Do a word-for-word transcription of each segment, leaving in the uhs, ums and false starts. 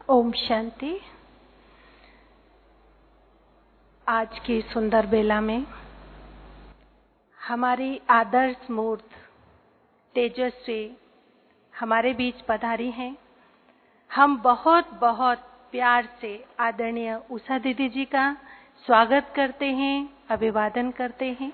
ओम शांति। आज की सुंदर बेला में हमारी आदर्श मूर्त तेजस्वी हमारे बीच पधारी हैं। हम बहुत बहुत प्यार से आदरणीय उषा दीदी जी का स्वागत करते हैं, अभिवादन करते हैं।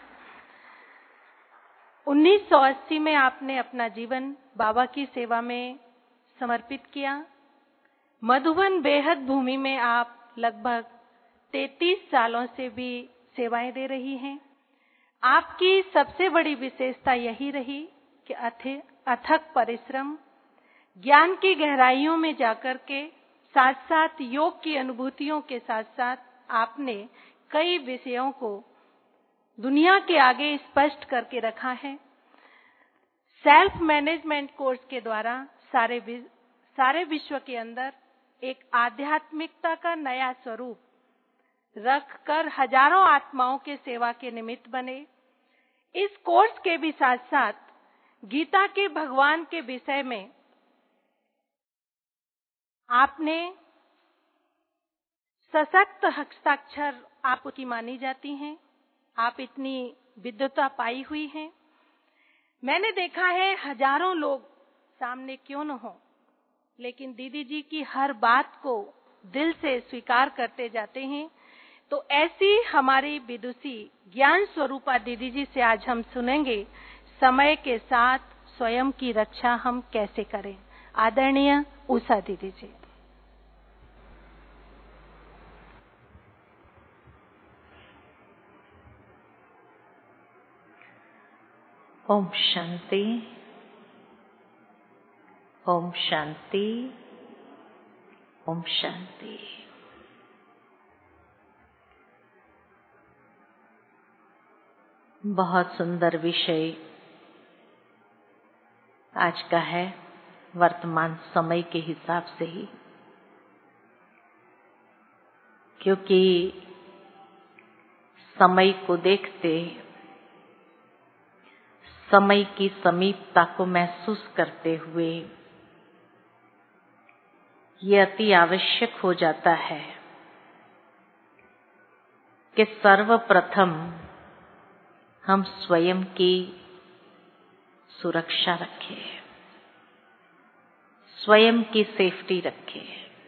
उन्नीस सौ अस्सी में आपने अपना जीवन बाबा की सेवा में समर्पित किया। मधुबन बेहद भूमि में आप लगभग तैंतीस सालों से भी सेवाएं दे रही हैं। आपकी सबसे बड़ी विशेषता यही रही कि अथक परिश्रम, ज्ञान की गहराइयों में जाकर के साथ साथ योग की अनुभूतियों के साथ साथ आपने कई विषयों को दुनिया के आगे स्पष्ट करके रखा है। सेल्फ मैनेजमेंट कोर्स के द्वारा सारे सारे विश्व के अंदर एक आध्यात्मिकता का नया स्वरूप रखकर हजारों आत्माओं के सेवा के निमित्त बने। इस कोर्स के भी साथ साथ गीता के भगवान के विषय में आपने सशक्त हस्ताक्षर आपकी मानी जाती हैं। आप इतनी विद्वता पाई हुई हैं। मैंने देखा है हजारों लोग सामने क्यों न हो, लेकिन दीदी जी की हर बात को दिल से स्वीकार करते जाते हैं। तो ऐसी हमारी विदुषी ज्ञान स्वरूपा दीदी जी से आज हम सुनेंगे समय के साथ स्वयं की रक्षा हम कैसे करें। आदरणीय उषा दीदी जी। ओम शांति, ओम शांति, ओम शांति। बहुत सुंदर विषय आज का है, वर्तमान समय के हिसाब से ही, क्योंकि समय को देखते, समय की समीपता को महसूस करते हुए ये अति आवश्यक हो जाता है कि सर्वप्रथम हम स्वयं की सुरक्षा रखें, स्वयं की सेफ्टी रखें।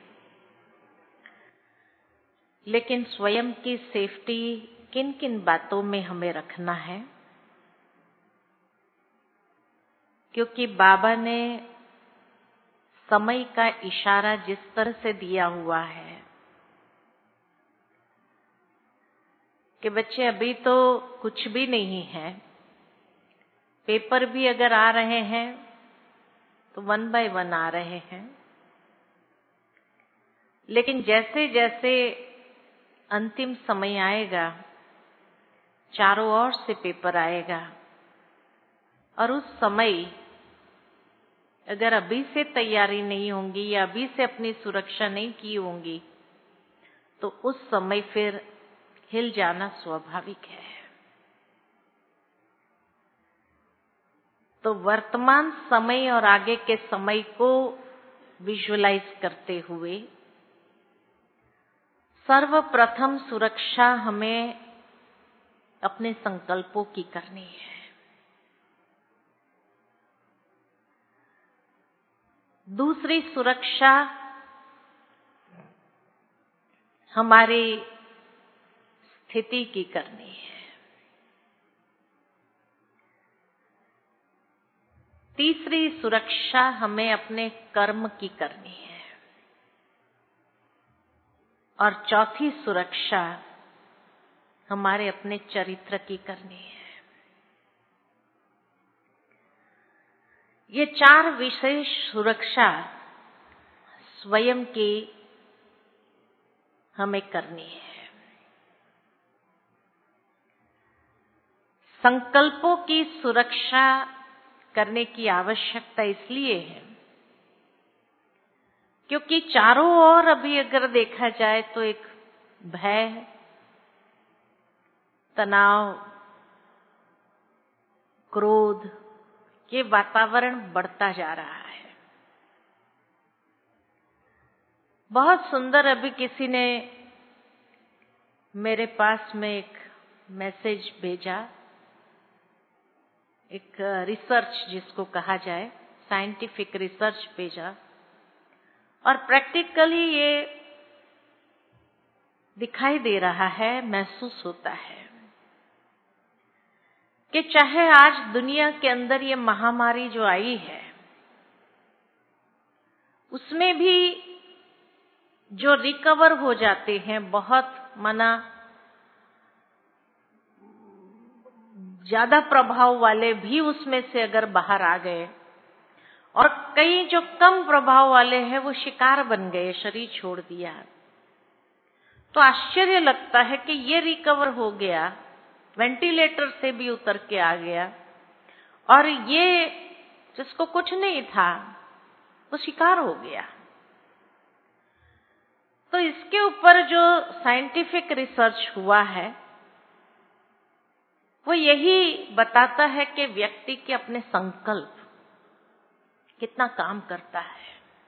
लेकिन स्वयं की सेफ्टी किन किन बातों में हमें रखना है, क्योंकि बाबा ने समय का इशारा जिस तरह से दिया हुआ है कि बच्चे अभी तो कुछ भी नहीं है, पेपर भी अगर आ रहे हैं तो वन बाय वन आ रहे हैं, लेकिन जैसे जैसे अंतिम समय आएगा चारों ओर से पेपर आएगा, और उस समय अगर अभी से तैयारी नहीं होंगी या अभी से अपनी सुरक्षा नहीं की होंगी तो उस समय फिर हिल जाना स्वाभाविक है। तो वर्तमान समय और आगे के समय को विजुअलाइज करते हुए सर्वप्रथम सुरक्षा हमें अपने संकल्पों की करनी है। दूसरी सुरक्षा हमारी स्थिति की करनी है। तीसरी सुरक्षा हमें अपने कर्म की करनी है। और चौथी सुरक्षा हमारे अपने चरित्र की करनी है। ये चार विशेष सुरक्षा स्वयं की हमें करनी है। संकल्पों की सुरक्षा करने की आवश्यकता इसलिए है क्योंकि चारों ओर अभी अगर देखा जाए तो एक भय, तनाव, क्रोध ये वातावरण बढ़ता जा रहा है। बहुत सुंदर, अभी किसी ने मेरे पास में एक मैसेज भेजा, एक रिसर्च जिसको कहा जाए, साइंटिफिक रिसर्च भेजा, और प्रैक्टिकली ये दिखाई दे रहा है, महसूस होता है कि चाहे आज दुनिया के अंदर ये महामारी जो आई है, उसमें भी जो रिकवर हो जाते हैं, बहुत मना ज्यादा प्रभाव वाले भी उसमें से अगर बाहर आ गए, और कई जो कम प्रभाव वाले हैं वो शिकार बन गए, शरीर छोड़ दिया, तो आश्चर्य लगता है कि ये रिकवर हो गया, वेंटिलेटर से भी उतर के आ गया, और ये जिसको कुछ नहीं था वो शिकार हो गया। तो इसके ऊपर जो साइंटिफिक रिसर्च हुआ है वो यही बताता है कि व्यक्ति के अपने संकल्प कितना काम करता है।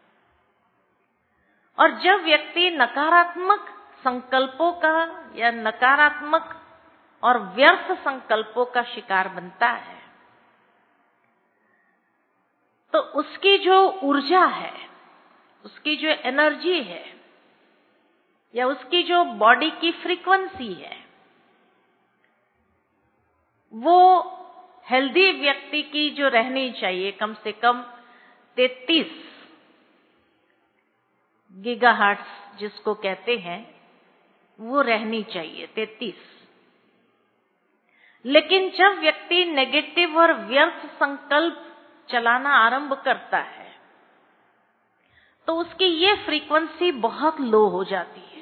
और जब व्यक्ति नकारात्मक संकल्पों का या नकारात्मक और व्यर्थ संकल्पों का शिकार बनता है, तो उसकी जो ऊर्जा है, उसकी जो एनर्जी है, या उसकी जो बॉडी की फ्रीक्वेंसी है, वो हेल्दी व्यक्ति की जो रहनी चाहिए कम से कम तैंतीस गीगाहर्ट्ज जिसको कहते हैं, वो रहनी चाहिए, तैंतीस। लेकिन जब व्यक्ति नेगेटिव और व्यर्थ संकल्प चलाना आरंभ करता है तो उसकी ये फ्रीक्वेंसी बहुत लो हो जाती है,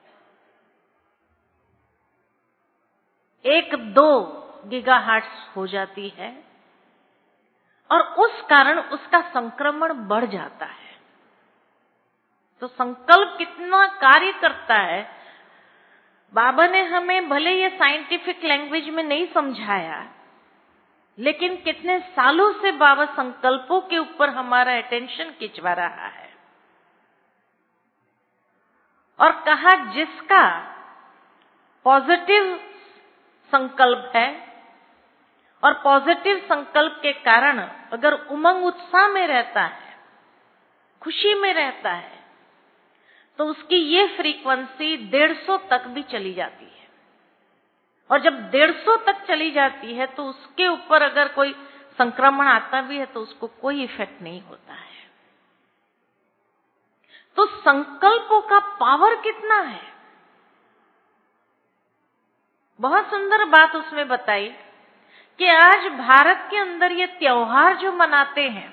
एक दो गीगाहर्ट्ज हो जाती है, और उस कारण उसका संक्रमण बढ़ जाता है। तो संकल्प कितना कार्य करता है, बाबा ने हमें भले ये साइंटिफिक लैंग्वेज में नहीं समझाया, लेकिन कितने सालों से बाबा संकल्पों के ऊपर हमारा अटेंशन खिंचवा रहा है, और कहा जिसका पॉजिटिव संकल्प है और पॉजिटिव संकल्प के कारण अगर उमंग उत्साह में रहता है, खुशी में रहता है, तो उसकी ये फ्रीक्वेंसी डेढ़ सौ तक भी चली जाती है। और जब डेढ़ सौ तक चली जाती है तो उसके ऊपर अगर कोई संक्रमण आता भी है तो उसको कोई इफेक्ट नहीं होता है। तो संकल्पों का पावर कितना है। बहुत सुंदर बात उसमें बताई कि आज भारत के अंदर ये त्योहार जो मनाते हैं,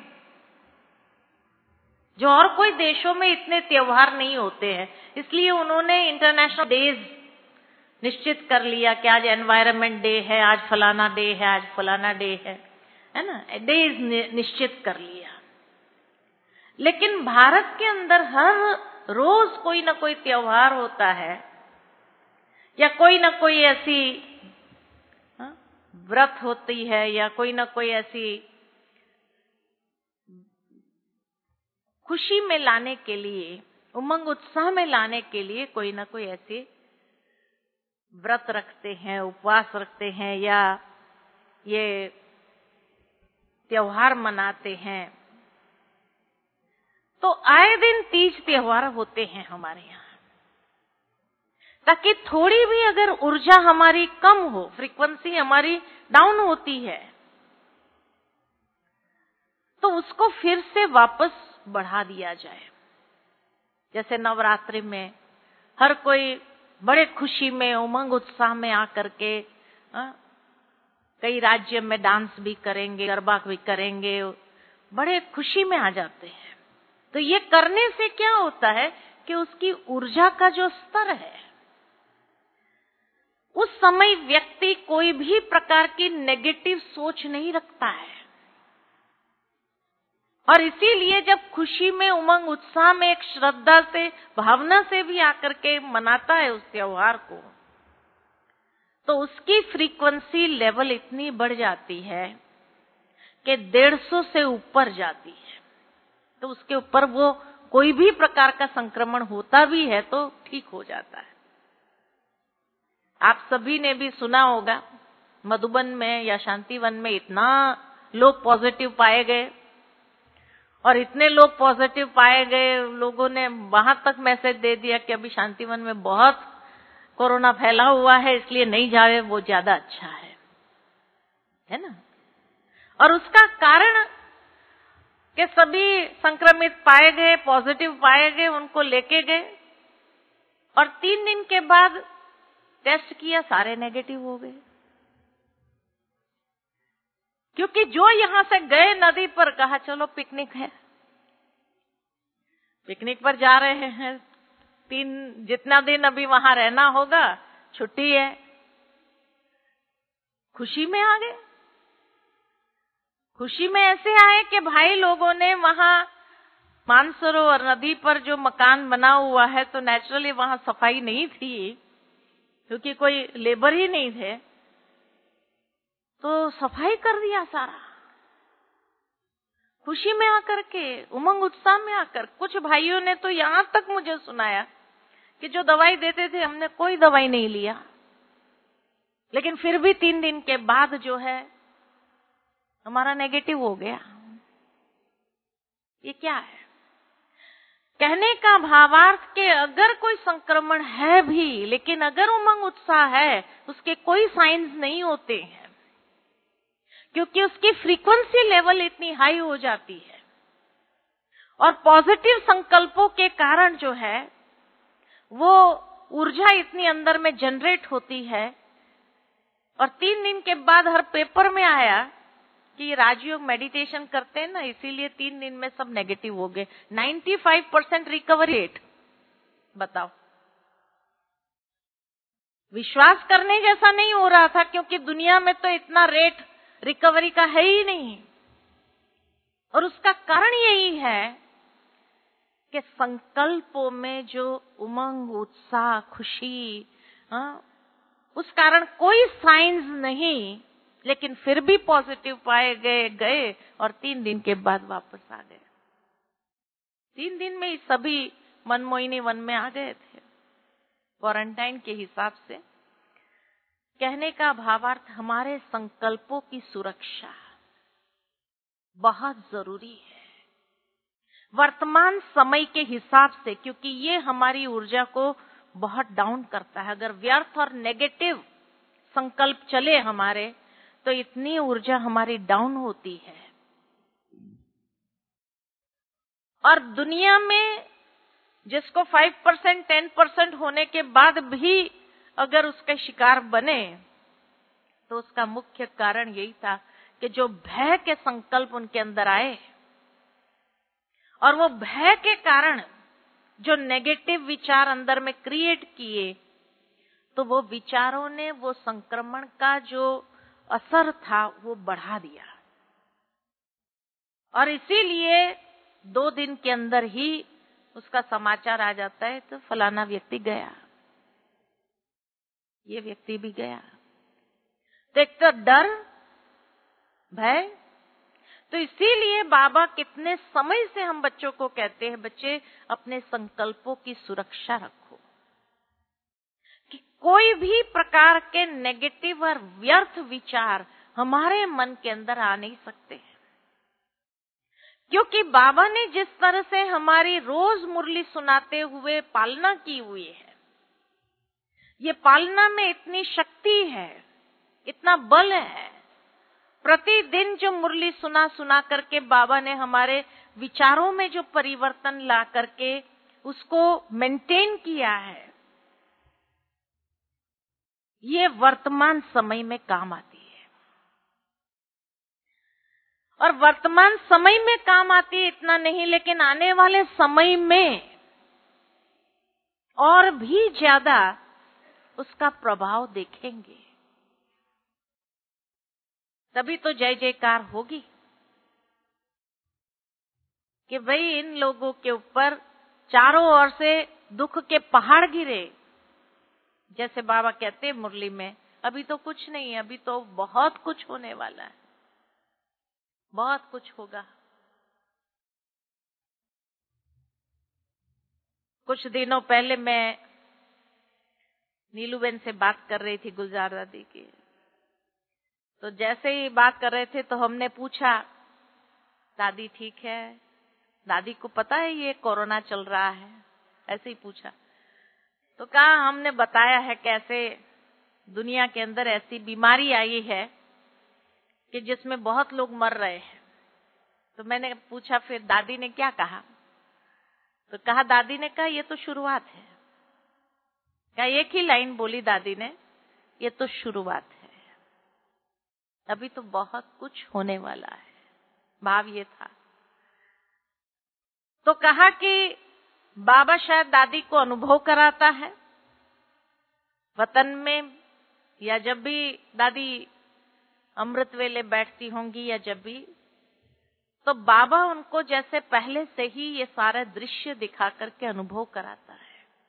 जो और कोई देशों में इतने त्योहार नहीं होते हैं, इसलिए उन्होंने इंटरनेशनल डेज निश्चित कर लिया कि आज एनवायरनमेंट डे है, आज फलाना डे है, आज फलाना डे है, है ना, डेज निश्चित कर लिया। लेकिन भारत के अंदर हर रोज कोई ना कोई त्योहार होता है, या कोई ना कोई ऐसी व्रत होती है, या कोई ना कोई ऐसी खुशी में लाने के लिए, उमंग उत्साह में लाने के लिए कोई ना कोई ऐसी व्रत रखते हैं, उपवास रखते हैं, या ये त्योहार मनाते हैं। तो आए दिन तीज त्योहार होते हैं हमारे यहाँ, ताकि थोड़ी भी अगर ऊर्जा हमारी कम हो, फ्रीक्वेंसी हमारी डाउन होती है, तो उसको फिर से वापस बढ़ा दिया जाए। जैसे नवरात्रि में हर कोई बड़े खुशी में, उमंग उत्साह में आकर के आ, कई राज्य में डांस भी करेंगे, गरबा भी करेंगे, बड़े खुशी में आ जाते हैं। तो ये करने से क्या होता है कि उसकी ऊर्जा का जो स्तर है, उस समय व्यक्ति कोई भी प्रकार की नेगेटिव सोच नहीं रखता है, और इसीलिए जब खुशी में, उमंग उत्साह में, एक श्रद्धा से, भावना से भी आकर के मनाता है उस त्योहार को, तो उसकी फ्रीक्वेंसी लेवल इतनी बढ़ जाती है कि डेढ़ सौ से ऊपर जाती है। तो उसके ऊपर वो कोई भी प्रकार का संक्रमण होता भी है तो ठीक हो जाता है। आप सभी ने भी सुना होगा, मधुबन में या शांतिवन में इतना लोग पॉजिटिव पाए गए, और इतने लोग पॉजिटिव पाए गए, लोगों ने वहां तक मैसेज दे दिया कि अभी शांतिवन में बहुत कोरोना फैला हुआ है, इसलिए नहीं जाए, वो ज्यादा अच्छा है, है ना। और उसका कारण कि सभी संक्रमित पाए गए, पॉजिटिव पाए गए, उनको लेके गए, और तीन दिन के बाद टेस्ट किया, सारे नेगेटिव हो गए। क्योंकि जो यहां से गए नदी पर, कहा चलो पिकनिक है, पिकनिक पर जा रहे हैं, तीन जितना दिन अभी वहां रहना होगा, छुट्टी है, खुशी में आ गए। खुशी में ऐसे आए कि भाई लोगों ने वहां मानसरोवर नदी पर जो मकान बना हुआ है, तो नेचुरली वहां सफाई नहीं थी, क्योंकि कोई लेबर ही नहीं थे, तो सफाई कर दिया सारा। खुशी में आकर के, उमंग उत्साह में आकर, कुछ भाइयों ने तो यहां तक मुझे सुनाया कि जो दवाई देते थे हमने कोई दवाई नहीं लिया, लेकिन फिर भी तीन दिन के बाद जो है हमारा नेगेटिव हो गया। ये क्या है? कहने का भावार्थ कि अगर कोई संक्रमण है भी, लेकिन अगर उमंग उत्साह है, उसके कोई साइंस नहीं होते हैं, क्योंकि उसकी फ्रीक्वेंसी लेवल इतनी हाई हो जाती है, और पॉजिटिव संकल्पों के कारण जो है वो ऊर्जा इतनी अंदर में जनरेट होती है। और तीन दिन के बाद हर पेपर में आया कि राजयोग मेडिटेशन करते हैं ना, इसीलिए तीन दिन में सब नेगेटिव हो गए। पचानवे परसेंट रिकवरी रेट, बताओ। विश्वास करने जैसा नहीं हो रहा था, क्योंकि दुनिया में तो इतना रेट रिकवरी का है ही नहीं। और उसका कारण यही है कि संकल्पों में जो उमंग, उत्साह, खुशी, हाँ, उस कारण कोई साइंस नहीं, लेकिन फिर भी पॉजिटिव पाए गए गए और तीन दिन के बाद वापस आ गए। तीन दिन में ही सभी मनमोहिनी वन में आ गए थे, क्वारंटाइन के हिसाब से। कहने का भावार्थ, हमारे संकल्पों की सुरक्षा बहुत जरूरी है वर्तमान समय के हिसाब से, क्योंकि ये हमारी ऊर्जा को बहुत डाउन करता है। अगर व्यर्थ और नेगेटिव संकल्प चले हमारे, तो इतनी ऊर्जा हमारी डाउन होती है। और दुनिया में जिसको पाँच परसेंट, दस परसेंट होने के बाद भी अगर उसके शिकार बने, तो उसका मुख्य कारण यही था कि जो भय के संकल्प उनके अंदर आए, और वो भय के कारण जो नेगेटिव विचार अंदर में क्रिएट किए, तो वो विचारों ने वो संक्रमण का जो असर था वो बढ़ा दिया। और इसीलिए दो दिन के अंदर ही उसका समाचार आ जाता है, तो फलाना व्यक्ति गया, ये व्यक्ति भी गया। तो एक तो डर, भय। तो इसीलिए बाबा कितने समय से हम बच्चों को कहते हैं, बच्चे अपने संकल्पों की सुरक्षा रखो, कि कोई भी प्रकार के नेगेटिव और व्यर्थ विचार हमारे मन के अंदर आ नहीं सकते हैं। क्योंकि बाबा ने जिस तरह से हमारी रोज मुरली सुनाते हुए पालना की हुई है, ये पालना में इतनी शक्ति है, इतना बल है। प्रतिदिन जो मुरली सुना सुना करके बाबा ने हमारे विचारों में जो परिवर्तन ला करके उसको मेंटेन किया है, ये वर्तमान समय में काम आती है। और वर्तमान समय में काम आती है इतना नहीं, लेकिन आने वाले समय में और भी ज्यादा उसका प्रभाव देखेंगे। तभी तो जय जयकार होगी कि भाई इन लोगों के ऊपर चारों ओर से दुख के पहाड़ गिरे। जैसे बाबा कहते हैं मुरली में, अभी तो कुछ नहीं है, अभी तो बहुत कुछ होने वाला है, बहुत कुछ होगा। कुछ दिनों पहले मैं नीलूबेन से बात कर रही थी, गुलजार दादी की। तो जैसे ही बात कर रहे थे तो हमने पूछा, दादी ठीक है? दादी को पता है ये कोरोना चल रहा है? ऐसे ही पूछा। तो कहा, हमने बताया है कैसे दुनिया के अंदर ऐसी बीमारी आई है कि जिसमें बहुत लोग मर रहे हैं। तो मैंने पूछा, फिर दादी ने क्या कहा? तो कहा, दादी ने कहा, ये तो शुरुआत है। क्या एक ही लाइन बोली दादी ने, ये तो शुरुआत है, अभी तो बहुत कुछ होने वाला है। भाव ये था। तो कहा कि बाबा शायद दादी को अनुभव कराता है वतन में, या जब भी दादी अमृत वेले बैठती होंगी या जब भी, तो बाबा उनको जैसे पहले से ही ये सारा दृश्य दिखा करके अनुभव कराता है।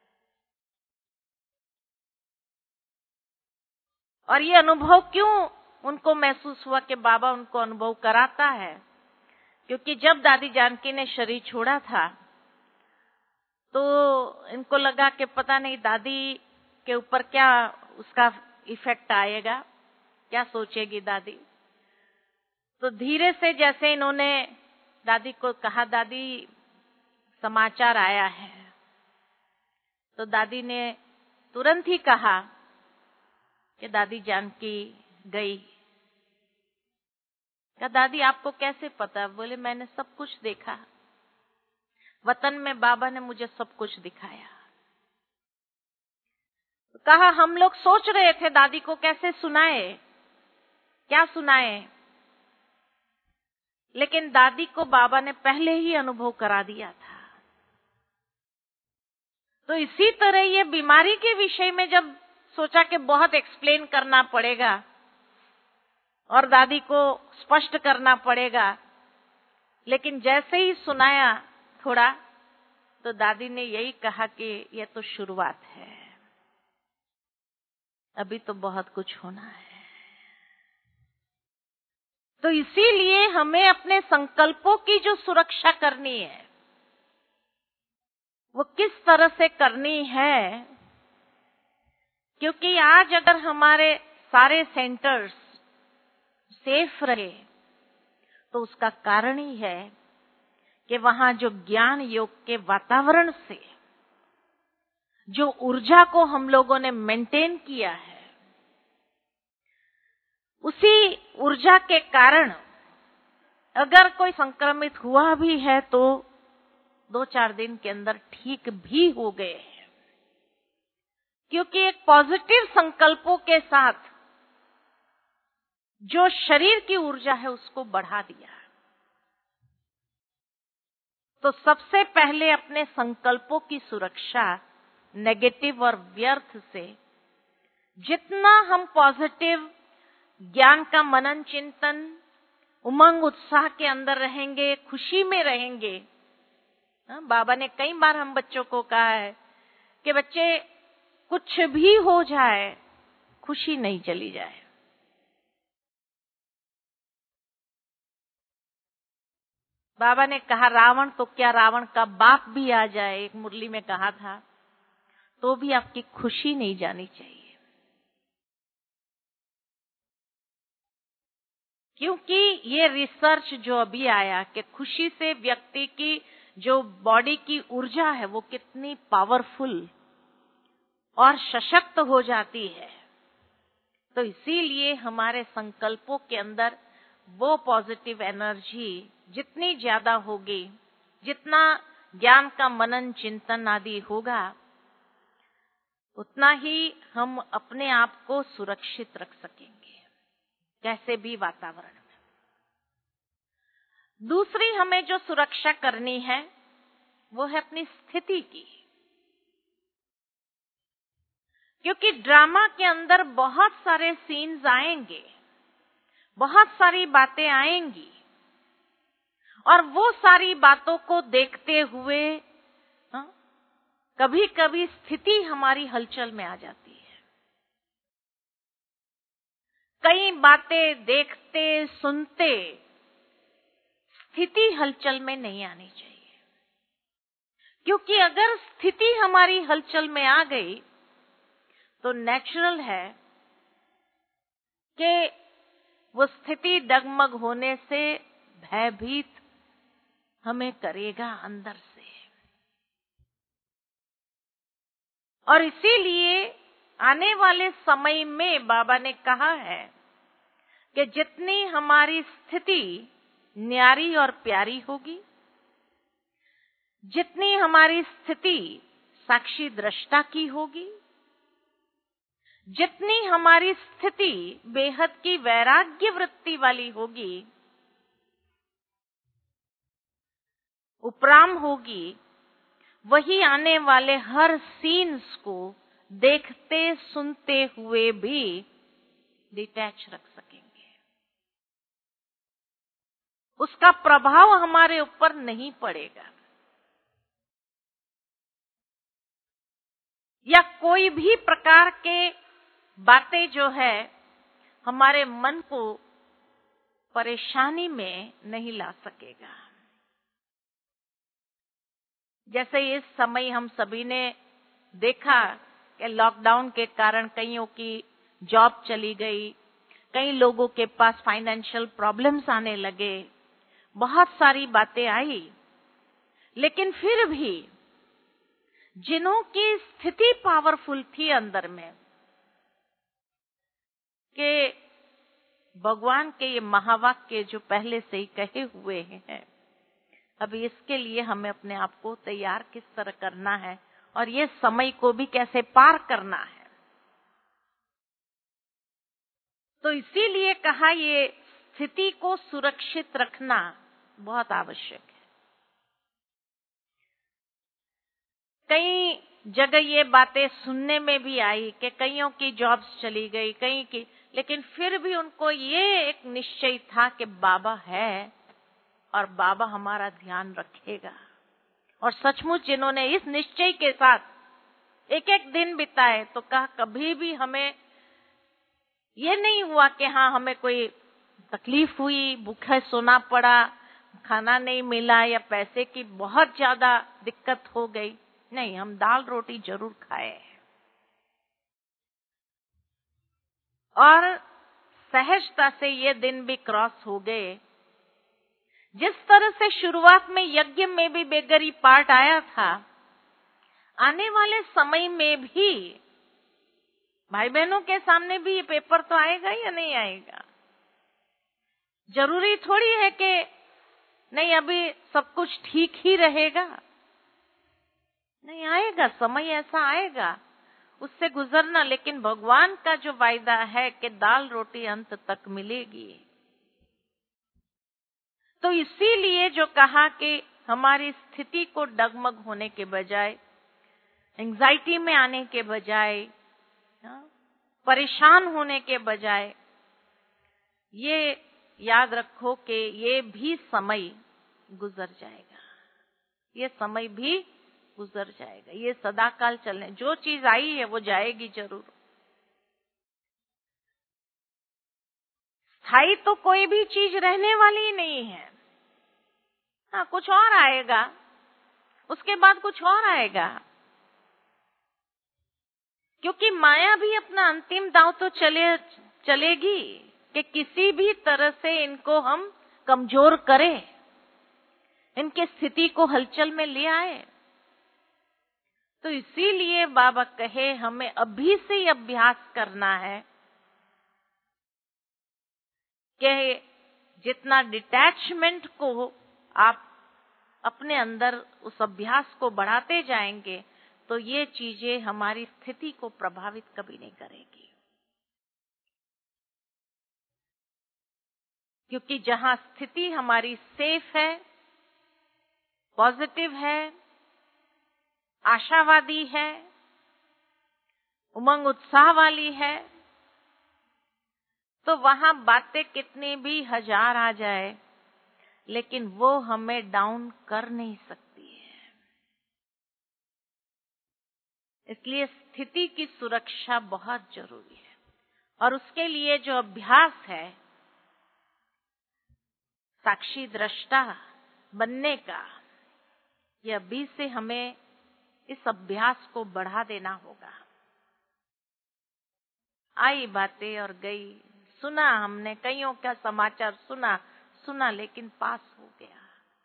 और ये अनुभव क्यों उनको महसूस हुआ कि बाबा उनको अनुभव कराता है? क्योंकि जब दादी जानकी ने शरीर छोड़ा था तो इनको लगा कि पता नहीं दादी के ऊपर क्या उसका इफेक्ट आएगा, क्या सोचेगी दादी। तो धीरे से जैसे इन्होंने दादी को कहा, दादी समाचार आया है, तो दादी ने तुरंत ही कहा कि दादी जानकी गई। क्या दादी आपको कैसे पता? बोले, मैंने सब कुछ देखा, वतन में बाबा ने मुझे सब कुछ दिखाया। तो कहा, हम लोग सोच रहे थे दादी को कैसे सुनाए, क्या सुनाए, लेकिन दादी को बाबा ने पहले ही अनुभव करा दिया था। तो इसी तरह ये बीमारी के विषय में जब सोचा कि बहुत एक्सप्लेन करना पड़ेगा और दादी को स्पष्ट करना पड़ेगा, लेकिन जैसे ही सुनाया थोड़ा, तो दादी ने यही कहा कि ये तो शुरुआत है, अभी तो बहुत कुछ होना है। तो इसीलिए हमें अपने संकल्पों की जो सुरक्षा करनी है, वो किस तरह से करनी है? क्योंकि आज अगर हमारे सारे सेंटर्स सेफ रहे तो उसका कारण ही है कि वहां जो ज्ञान योग के वातावरण से जो ऊर्जा को हम लोगों ने मेंटेन किया है, उसी ऊर्जा के कारण अगर कोई संक्रमित हुआ भी है तो दो चार दिन के अंदर ठीक भी हो गए हैं। क्योंकि एक पॉजिटिव संकल्पों के साथ जो शरीर की ऊर्जा है उसको बढ़ा दिया। तो सबसे पहले अपने संकल्पों की सुरक्षा नेगेटिव और व्यर्थ से जितना हम पॉजिटिव ज्ञान का मनन चिंतन उमंग उत्साह के अंदर रहेंगे, खुशी में रहेंगे। बाबा ने कई बार हम बच्चों को कहा है कि बच्चे कुछ भी हो जाए, खुशी नहीं चली जाए। बाबा ने कहा, रावण तो क्या, रावण का बाप भी आ जाए, एक मुरली में कहा था, तो भी आपकी खुशी नहीं जानी चाहिए। क्योंकि ये रिसर्च जो अभी आया कि खुशी से व्यक्ति की जो बॉडी की ऊर्जा है वो कितनी पावरफुल और सशक्त हो जाती है। तो इसीलिए हमारे संकल्पों के अंदर वो पॉजिटिव एनर्जी जितनी ज्यादा होगी, जितना ज्ञान का मनन चिंतन आदि होगा, उतना ही हम अपने आप को सुरक्षित रख सकेंगे कैसे भी वातावरण में। दूसरी हमें जो सुरक्षा करनी है वो है अपनी स्थिति की। क्योंकि ड्रामा के अंदर बहुत सारे सीन्स आएंगे, बहुत सारी बातें आएंगी, और वो सारी बातों को देखते हुए हाँ, कभी कभी स्थिति हमारी हलचल में आ जाती है। कई बातें देखते सुनते स्थिति हलचल में नहीं आनी चाहिए। क्योंकि अगर स्थिति हमारी हलचल में आ गई तो नेचुरल है कि वो स्थिति डगमग होने से भयभीत हमें करेगा अंदर से। और इसीलिए आने वाले समय में बाबा ने कहा है कि जितनी हमारी स्थिति न्यारी और प्यारी होगी, जितनी हमारी स्थिति साक्षी दृष्टा की होगी, जितनी हमारी स्थिति बेहद की वैराग्य वृत्ति वाली होगी, उपराम होगी, वही आने वाले हर सीन्स को देखते सुनते हुए भी डिटैच रख सकेंगे। उसका प्रभाव हमारे ऊपर नहीं पड़ेगा, या कोई भी प्रकार के बातें जो है हमारे मन को परेशानी में नहीं ला सकेगा। जैसे इस समय हम सभी ने देखा कि लॉकडाउन के कारण कईयों की जॉब चली गई, कई लोगों के पास फाइनेंशियल प्रॉब्लम्स आने लगे, बहुत सारी बातें आई, लेकिन फिर भी जिन्हों की स्थिति पावरफुल थी अंदर में कि भगवान के ये महावाक्य जो पहले से ही कहे हुए हैं, अभी इसके लिए हमें अपने आप को तैयार किस तरह करना है और ये समय को भी कैसे पार करना है। तो इसीलिए कहा ये स्थिति को सुरक्षित रखना बहुत आवश्यक है। कई जगह ये बातें सुनने में भी आई कि कईयों की जॉब्स चली गई, कई की, लेकिन फिर भी उनको ये एक निश्चय था कि बाबा है और बाबा हमारा ध्यान रखेगा। और सचमुच जिन्होंने इस निश्चय के साथ एक एक दिन बिताए तो कहा कभी भी हमें ये नहीं हुआ कि हाँ हमें कोई तकलीफ हुई, भूखे सोना पड़ा, खाना नहीं मिला या पैसे की बहुत ज्यादा दिक्कत हो गई। नहीं, हम दाल रोटी जरूर खाए और सहजता से ये दिन भी क्रॉस हो गए। जिस तरह से शुरुआत में यज्ञ में भी बेगरी पार्ट आया था, आने वाले समय में भी भाई बहनों के सामने भी ये पेपर तो आएगा या नहीं आएगा। जरूरी थोड़ी है कि नहीं अभी सब कुछ ठीक ही रहेगा, नहीं आएगा, समय ऐसा आएगा, उससे गुजरना। लेकिन भगवान का जो वायदा है कि दाल रोटी अंत तक मिलेगी, तो इसीलिए जो कहा कि हमारी स्थिति को डगमग होने के बजाय, एंजाइटी में आने के बजाय, परेशान होने के बजाय, ये याद रखो कि ये भी समय गुजर जाएगा, ये समय भी गुजर जाएगा, ये सदाकाल चलने, जो चीज आई है वो जाएगी जरूर। स्थायी तो कोई भी चीज रहने वाली ही नहीं है। हाँ, कुछ और आएगा, उसके बाद कुछ और आएगा, क्योंकि माया भी अपना अंतिम दांव तो चले चलेगी कि किसी भी तरह से इनको हम कमजोर करें, इनके स्थिति को हलचल में ले आए। तो इसीलिए बाबा कहे हमें अभी से ही अभ्यास करना है कि जितना डिटैचमेंट को आप अपने अंदर उस अभ्यास को बढ़ाते जाएंगे तो ये चीजें हमारी स्थिति को प्रभावित कभी नहीं करेगी। क्योंकि जहां स्थिति हमारी सेफ है, पॉजिटिव है, आशावादी है, उमंग उत्साह वाली है, तो वहां बातें कितनी भी हजार आ जाए, लेकिन वो हमें डाउन कर नहीं सकती है। इसलिए स्थिति की सुरक्षा बहुत जरूरी है और उसके लिए जो अभ्यास है साक्षी दृष्टा बनने का, ये अभी से हमें इस अभ्यास को बढ़ा देना होगा। आई बातें और गई, सुना हमने, कईयों का समाचार सुना सुना लेकिन पास हो गया।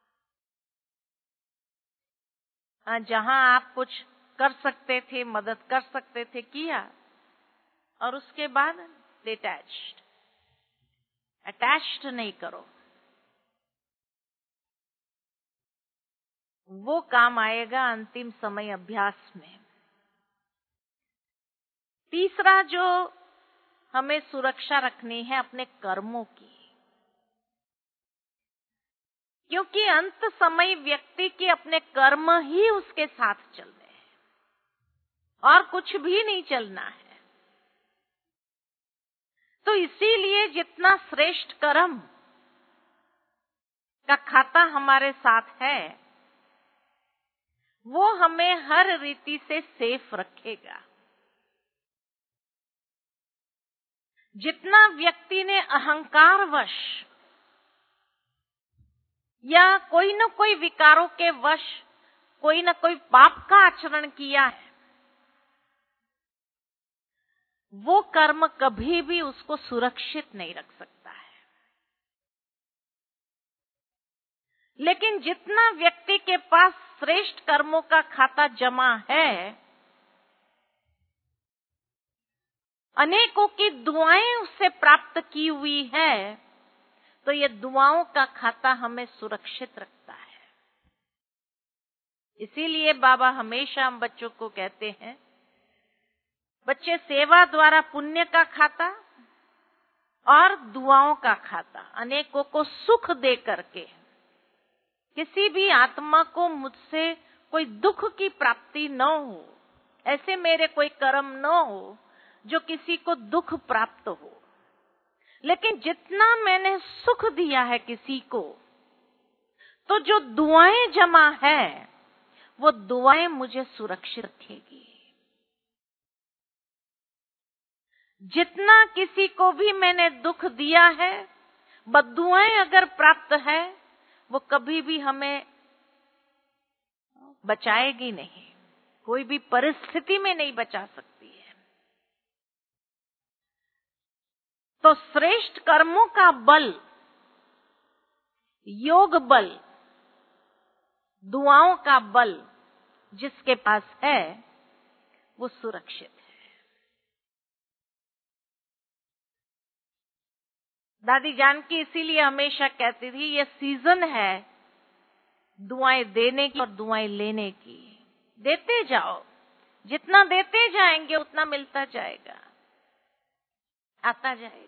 जहां आप कुछ कर सकते थे, मदद कर सकते थे, किया, और उसके बाद डिटैच्ड, अटैच्ड नहीं करो। वो काम आएगा अंतिम समय अभ्यास में। तीसरा जो हमें सुरक्षा रखनी है अपने कर्मों की, क्योंकि अंत समय व्यक्ति के अपने कर्म ही उसके साथ चलने हैं और कुछ भी नहीं चलना है। तो इसीलिए जितना श्रेष्ठ कर्म का खाता हमारे साथ है, वो हमें हर रीति से सेफ रखेगा। जितना व्यक्ति ने अहंकारवश या कोई न कोई विकारों के वश कोई न कोई पाप का आचरण किया है, वो कर्म कभी भी उसको सुरक्षित नहीं रख सकता है। लेकिन जितना व्यक्ति के पास श्रेष्ठ कर्मों का खाता जमा है, अनेकों की दुआएं उससे प्राप्त की हुई है, तो ये दुआओं का खाता हमें सुरक्षित रखता है। इसीलिए बाबा हमेशा हम बच्चों को कहते हैं, बच्चे सेवा द्वारा पुण्य का खाता और दुआओं का खाता, अनेकों को सुख दे करके, किसी भी आत्मा को मुझसे कोई दुख की प्राप्ति न हो, ऐसे मेरे कोई कर्म न हो जो किसी को दुख प्राप्त हो। लेकिन जितना मैंने सुख दिया है किसी को, तो जो दुआएं जमा है वो दुआएं मुझे सुरक्षित रखेगी। जितना किसी को भी मैंने दुख दिया है, बद्दुआएं अगर प्राप्त है, वो कभी भी हमें बचाएगी नहीं, कोई भी परिस्थिति में नहीं बचा सकती है। तो श्रेष्ठ कर्मों का बल, योग बल, दुआओं का बल जिसके पास है वो सुरक्षित है। दादी जानकी इसीलिए हमेशा कहती थी, ये सीजन है दुआएं देने की और दुआएं लेने की। देते जाओ, जितना देते जाएंगे उतना मिलता जाएगा, आता जाएगा।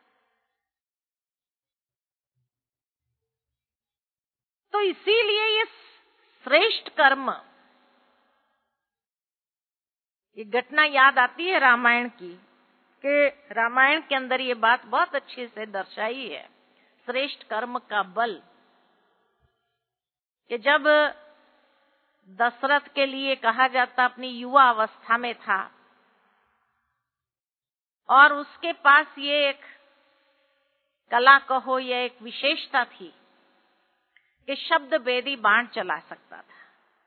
तो इसीलिए ये श्रेष्ठ कर्म, ये घटना याद आती है रामायण की, कि रामायण के अंदर ये बात बहुत अच्छे से दर्शाई है, श्रेष्ठ कर्म का बल। कि जब दशरथ के लिए कहा जाता अपनी युवा अवस्था में था और उसके पास ये एक कला कहो, ये एक विशेषता थी कि शब्द भेदी बाण चला सकता था,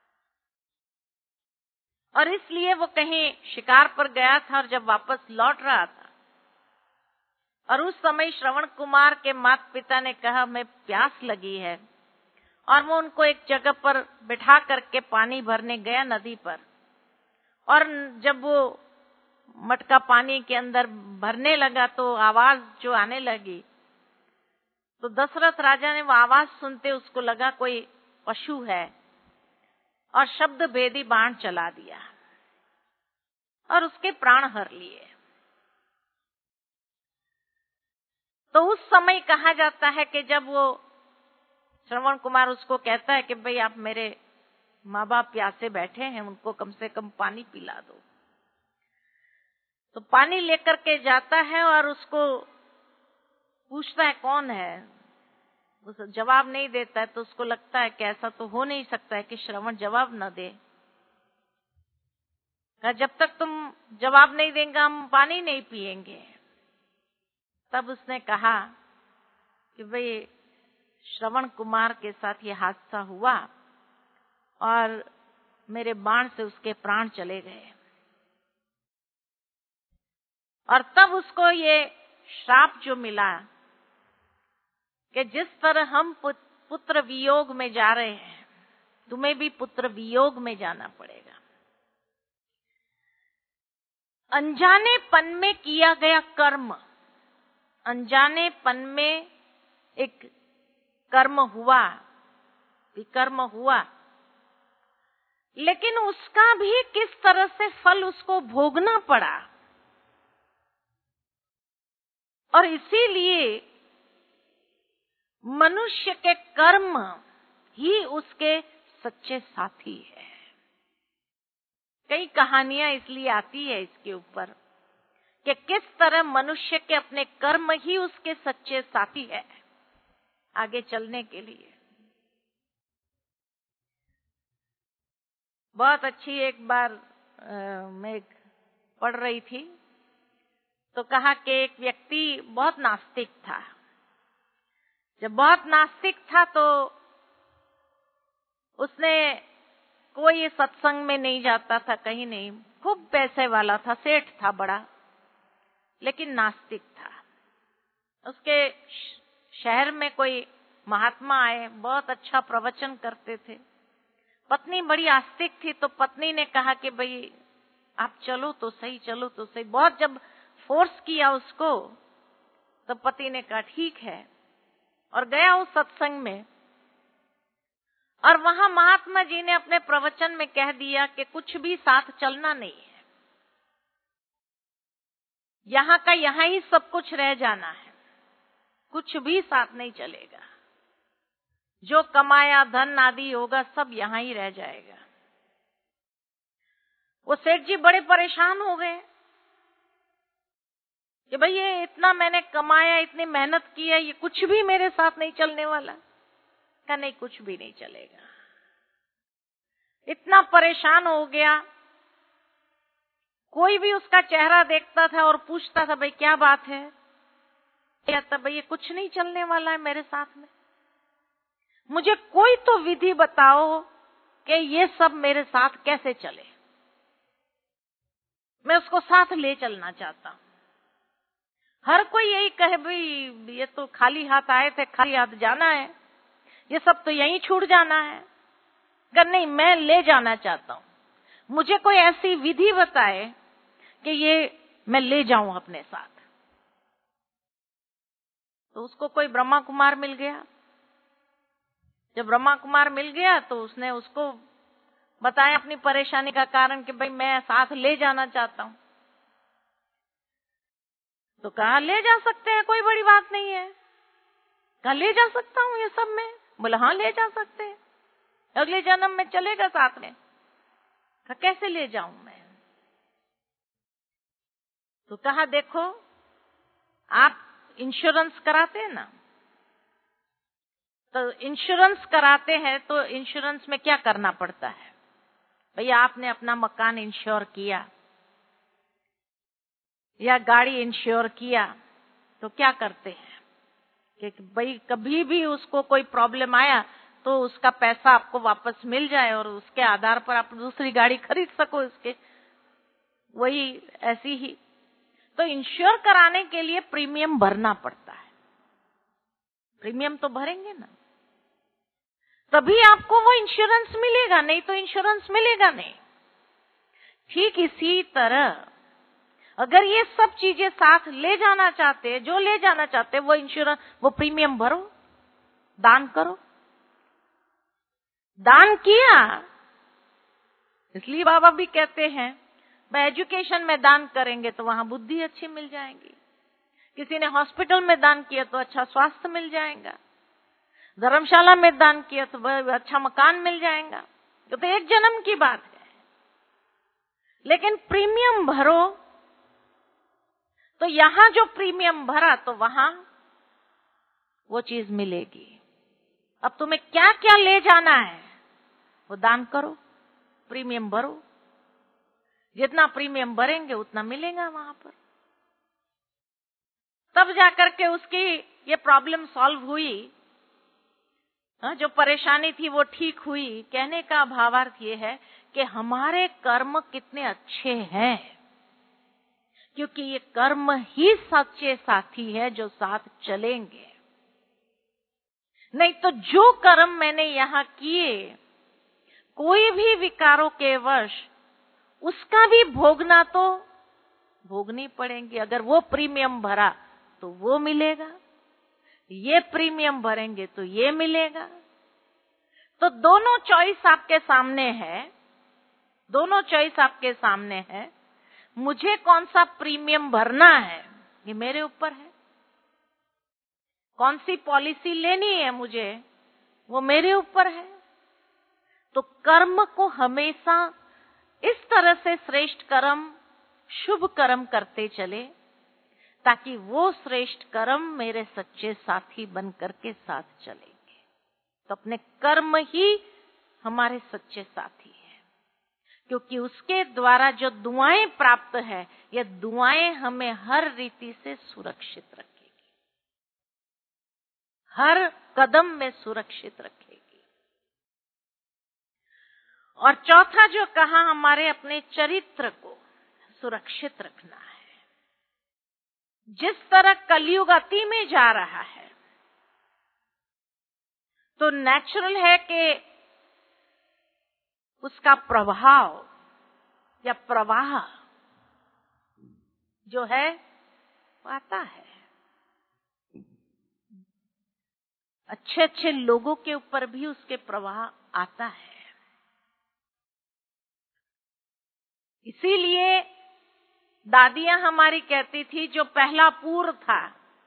और इसलिए वो कहीं शिकार पर गया था और जब वापस लौट रहा था, और उस समय श्रवण कुमार के माता पिता ने कहा मैं प्यास लगी है, और वो उनको एक जगह पर बिठा करके पानी भरने गया नदी पर, और जब वो मटका पानी के अंदर भरने लगा तो आवाज जो आने लगी, तो दशरथ राजा ने वो आवाज सुनते उसको लगा कोई पशु है, और शब्द भेदी बाण चला दिया और उसके प्राण हर लिए। तो उस समय कहा जाता है कि जब वो श्रवण कुमार उसको कहता है कि भाई आप मेरे माँ बाप प्यासे बैठे हैं, उनको कम से कम पानी पिला दो, तो पानी लेकर के जाता है और उसको पूछता है कौन है, उस जवाब नहीं देता है। तो उसको लगता है कि ऐसा तो हो नहीं सकता है कि श्रवण जवाब न दे, जब तक तुम जवाब नहीं देंगे हम पानी नहीं पिएंगे। तब उसने कहा कि भाई श्रवण कुमार के साथ ये हादसा हुआ और मेरे बाण से उसके प्राण चले गए। और तब उसको ये श्राप जो मिला कि जिस तरह हम पुत्र वियोग में जा रहे हैं, तुम्हें भी पुत्र वियोग में जाना पड़ेगा। अनजानेपन में किया गया कर्म, अनजानेपन में एक कर्म हुआ, विकर्म हुआ, लेकिन उसका भी किस तरह से फल उसको भोगना पड़ा। और इसीलिए मनुष्य के कर्म ही उसके सच्चे साथी है। कई कहानियां इसलिए आती है इसके ऊपर कि किस तरह मनुष्य के अपने कर्म ही उसके सच्चे साथी है आगे चलने के लिए। बहुत अच्छी एक बार आ, मैं पढ़ रही थी तो कहा कि एक व्यक्ति बहुत नास्तिक था। जब बहुत नास्तिक था तो उसने कोई सत्संग में नहीं जाता था, कहीं नहीं, खूब पैसे वाला था, सेठ था बड़ा, लेकिन नास्तिक था। उसके शहर में कोई महात्मा आए, बहुत अच्छा प्रवचन करते थे। पत्नी बड़ी आस्तिक थी तो पत्नी ने कहा कि भाई आप चलो तो सही, चलो तो सही। बहुत जब फोर्स किया उसको तो पति ने कहा ठीक है, और गया उस सत्संग में। और वहां महात्मा जी ने अपने प्रवचन में कह दिया कि कुछ भी साथ चलना नहीं है, यहाँ का यहाँ ही सब कुछ रह जाना है, कुछ भी साथ नहीं चलेगा, जो कमाया धन आदि होगा सब यहाँ ही रह जाएगा। वो सेठ जी बड़े परेशान हो गए कि भाई ये इतना मैंने कमाया, इतनी मेहनत की है, ये कुछ भी मेरे साथ नहीं चलने वाला। का नहीं, कुछ भी नहीं चलेगा। इतना परेशान हो गया, कोई भी उसका चेहरा देखता था और पूछता था भाई क्या बात है, कहता भाई ये कुछ नहीं चलने वाला है मेरे साथ में, मुझे कोई तो विधि बताओ कि ये सब मेरे साथ कैसे चले, मैं उसको साथ ले चलना चाहता हूं। हर कोई यही कहे भाई ये तो खाली हाथ आए थे, खाली हाथ जाना है, ये सब तो यहीं छूट जाना है। अगर नहीं, मैं ले जाना चाहता हूं, मुझे कोई ऐसी विधि बताए कि ये मैं ले जाऊं अपने साथ। तो उसको कोई ब्रह्मा कुमार मिल गया। जब ब्रह्मा कुमार मिल गया तो उसने उसको बताया अपनी परेशानी का कारण कि भाई मैं साथ ले जाना चाहता हूं। तो कहा ले जा सकते हैं, कोई बड़ी बात नहीं है। कहा ले जा सकता हूं ये सब में? बोला हाँ ले जा सकते हैं, अगले जन्म में चलेगा साथ में। कहा कैसे ले जाऊं मैं? तो कहा देखो, आप इंश्योरेंस कराते हैं ना, तो इंश्योरेंस कराते हैं तो इंश्योरेंस में क्या करना पड़ता है? भैया आपने अपना मकान इंश्योर किया या गाड़ी इंश्योर किया तो क्या करते हैं कि भाई कभी भी उसको कोई प्रॉब्लम आया तो उसका पैसा आपको वापस मिल जाए और उसके आधार पर आप दूसरी गाड़ी खरीद सको इसके। वही ऐसी ही तो इंश्योर कराने के लिए प्रीमियम भरना पड़ता है। प्रीमियम तो भरेंगे ना, तभी आपको वो इंश्योरेंस मिलेगा, नहीं तो इंश्योरेंस मिलेगा नहीं। ठीक इसी तरह अगर ये सब चीजें साथ ले जाना चाहते हैं, जो ले जाना चाहते हैं वो इंश्योरेंस, वो प्रीमियम भरो, दान करो। दान किया, इसलिए बाबा भी कहते हैं भाई एजुकेशन में दान करेंगे तो वहां बुद्धि अच्छी मिल जाएगी। किसी ने हॉस्पिटल में दान किया तो अच्छा स्वास्थ्य मिल जाएगा, धर्मशाला में दान किया तो अच्छा मकान मिल जाएगा। तो एक जन्म की बात है, लेकिन प्रीमियम भरो तो यहां जो प्रीमियम भरा तो वहां वो चीज मिलेगी। अब तुम्हें क्या क्या ले जाना है वो दान करो, प्रीमियम भरो, जितना प्रीमियम भरेंगे उतना मिलेगा वहां पर। तब जाकर के उसकी ये प्रॉब्लम सॉल्व हुई हाँ, जो परेशानी थी वो ठीक हुई। कहने का भावार्थ ये है कि हमारे कर्म कितने अच्छे हैं, क्योंकि ये कर्म ही सच्चे साथी है जो साथ चलेंगे। नहीं तो जो कर्म मैंने यहाँ किए, कोई भी विकारों के वश उसका भी भोगना तो भोगनी पड़ेंगे। अगर वो प्रीमियम भरा तो वो मिलेगा, ये प्रीमियम भरेंगे तो ये मिलेगा। तो दोनों चॉइस आपके सामने है, दोनों चॉइस आपके सामने है। मुझे कौन सा प्रीमियम भरना है ये मेरे ऊपर है, कौन सी पॉलिसी लेनी है मुझे वो मेरे ऊपर है। तो कर्म को हमेशा इस तरह से श्रेष्ठ कर्म, शुभ कर्म करते चले, ताकि वो श्रेष्ठ कर्म मेरे सच्चे साथी बन करके साथ चलेंगे। तो अपने कर्म ही हमारे सच्चे साथी हैं, क्योंकि उसके द्वारा जो दुआएं प्राप्त है, ये दुआएं हमें हर रीति से सुरक्षित रखेगी, हर कदम में सुरक्षित रखेगी। और चौथा जो कहा, हमारे अपने चरित्र को सुरक्षित रखना है। जिस तरह कलयुग अति में जा रहा है, तो नेचुरल है कि उसका प्रभाव या प्रवाह जो है वो आता है। अच्छे अच्छे लोगों के ऊपर भी उसके प्रवाह आता है। इसीलिए दादियां हमारी कहती थी, जो पहला पूर था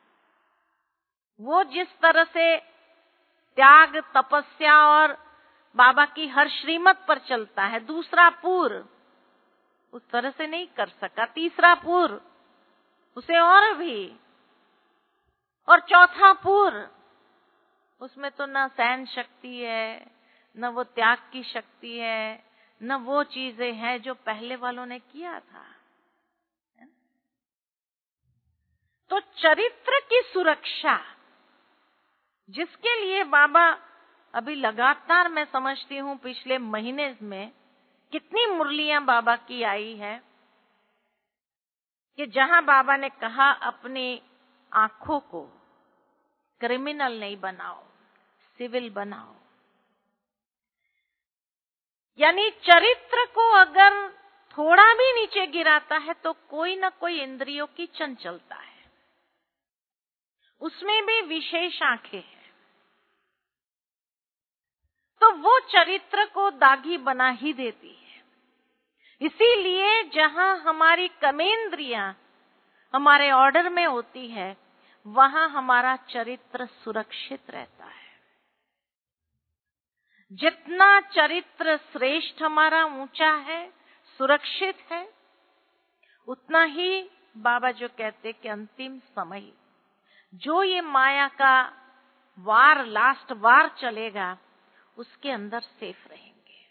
वो जिस तरह से त्याग, तपस्या और बाबा की हर श्रीमत पर चलता है, दूसरा पूर उस तरह से नहीं कर सका, तीसरा पूर उसे और भी, और चौथा पूर उसमें तो न सहन शक्ति है, न वो त्याग की शक्ति है, न वो चीजें हैं जो पहले वालों ने किया था। तो चरित्र की सुरक्षा, जिसके लिए बाबा अभी लगातार, मैं समझती हूँ पिछले महीने में कितनी मुरलियां बाबा की आई है, कि जहां बाबा ने कहा अपनी आंखों को क्रिमिनल नहीं बनाओ, सिविल बनाओ। यानी चरित्र को अगर थोड़ा भी नीचे गिराता है तो कोई ना कोई इंद्रियों की चंचलता है, उसमें भी विशेष आंखें हैं, तो वो चरित्र को दागी बना ही देती है। इसीलिए जहां हमारी कर्मेंद्रियां हमारे ऑर्डर में होती है, वहां हमारा चरित्र सुरक्षित रहता है। जितना चरित्र श्रेष्ठ हमारा ऊंचा है, सुरक्षित है, उतना ही बाबा जो कहते कि अंतिम समय जो ये माया का वार, लास्ट वार चलेगा, उसके अंदर सेफ रहेंगे।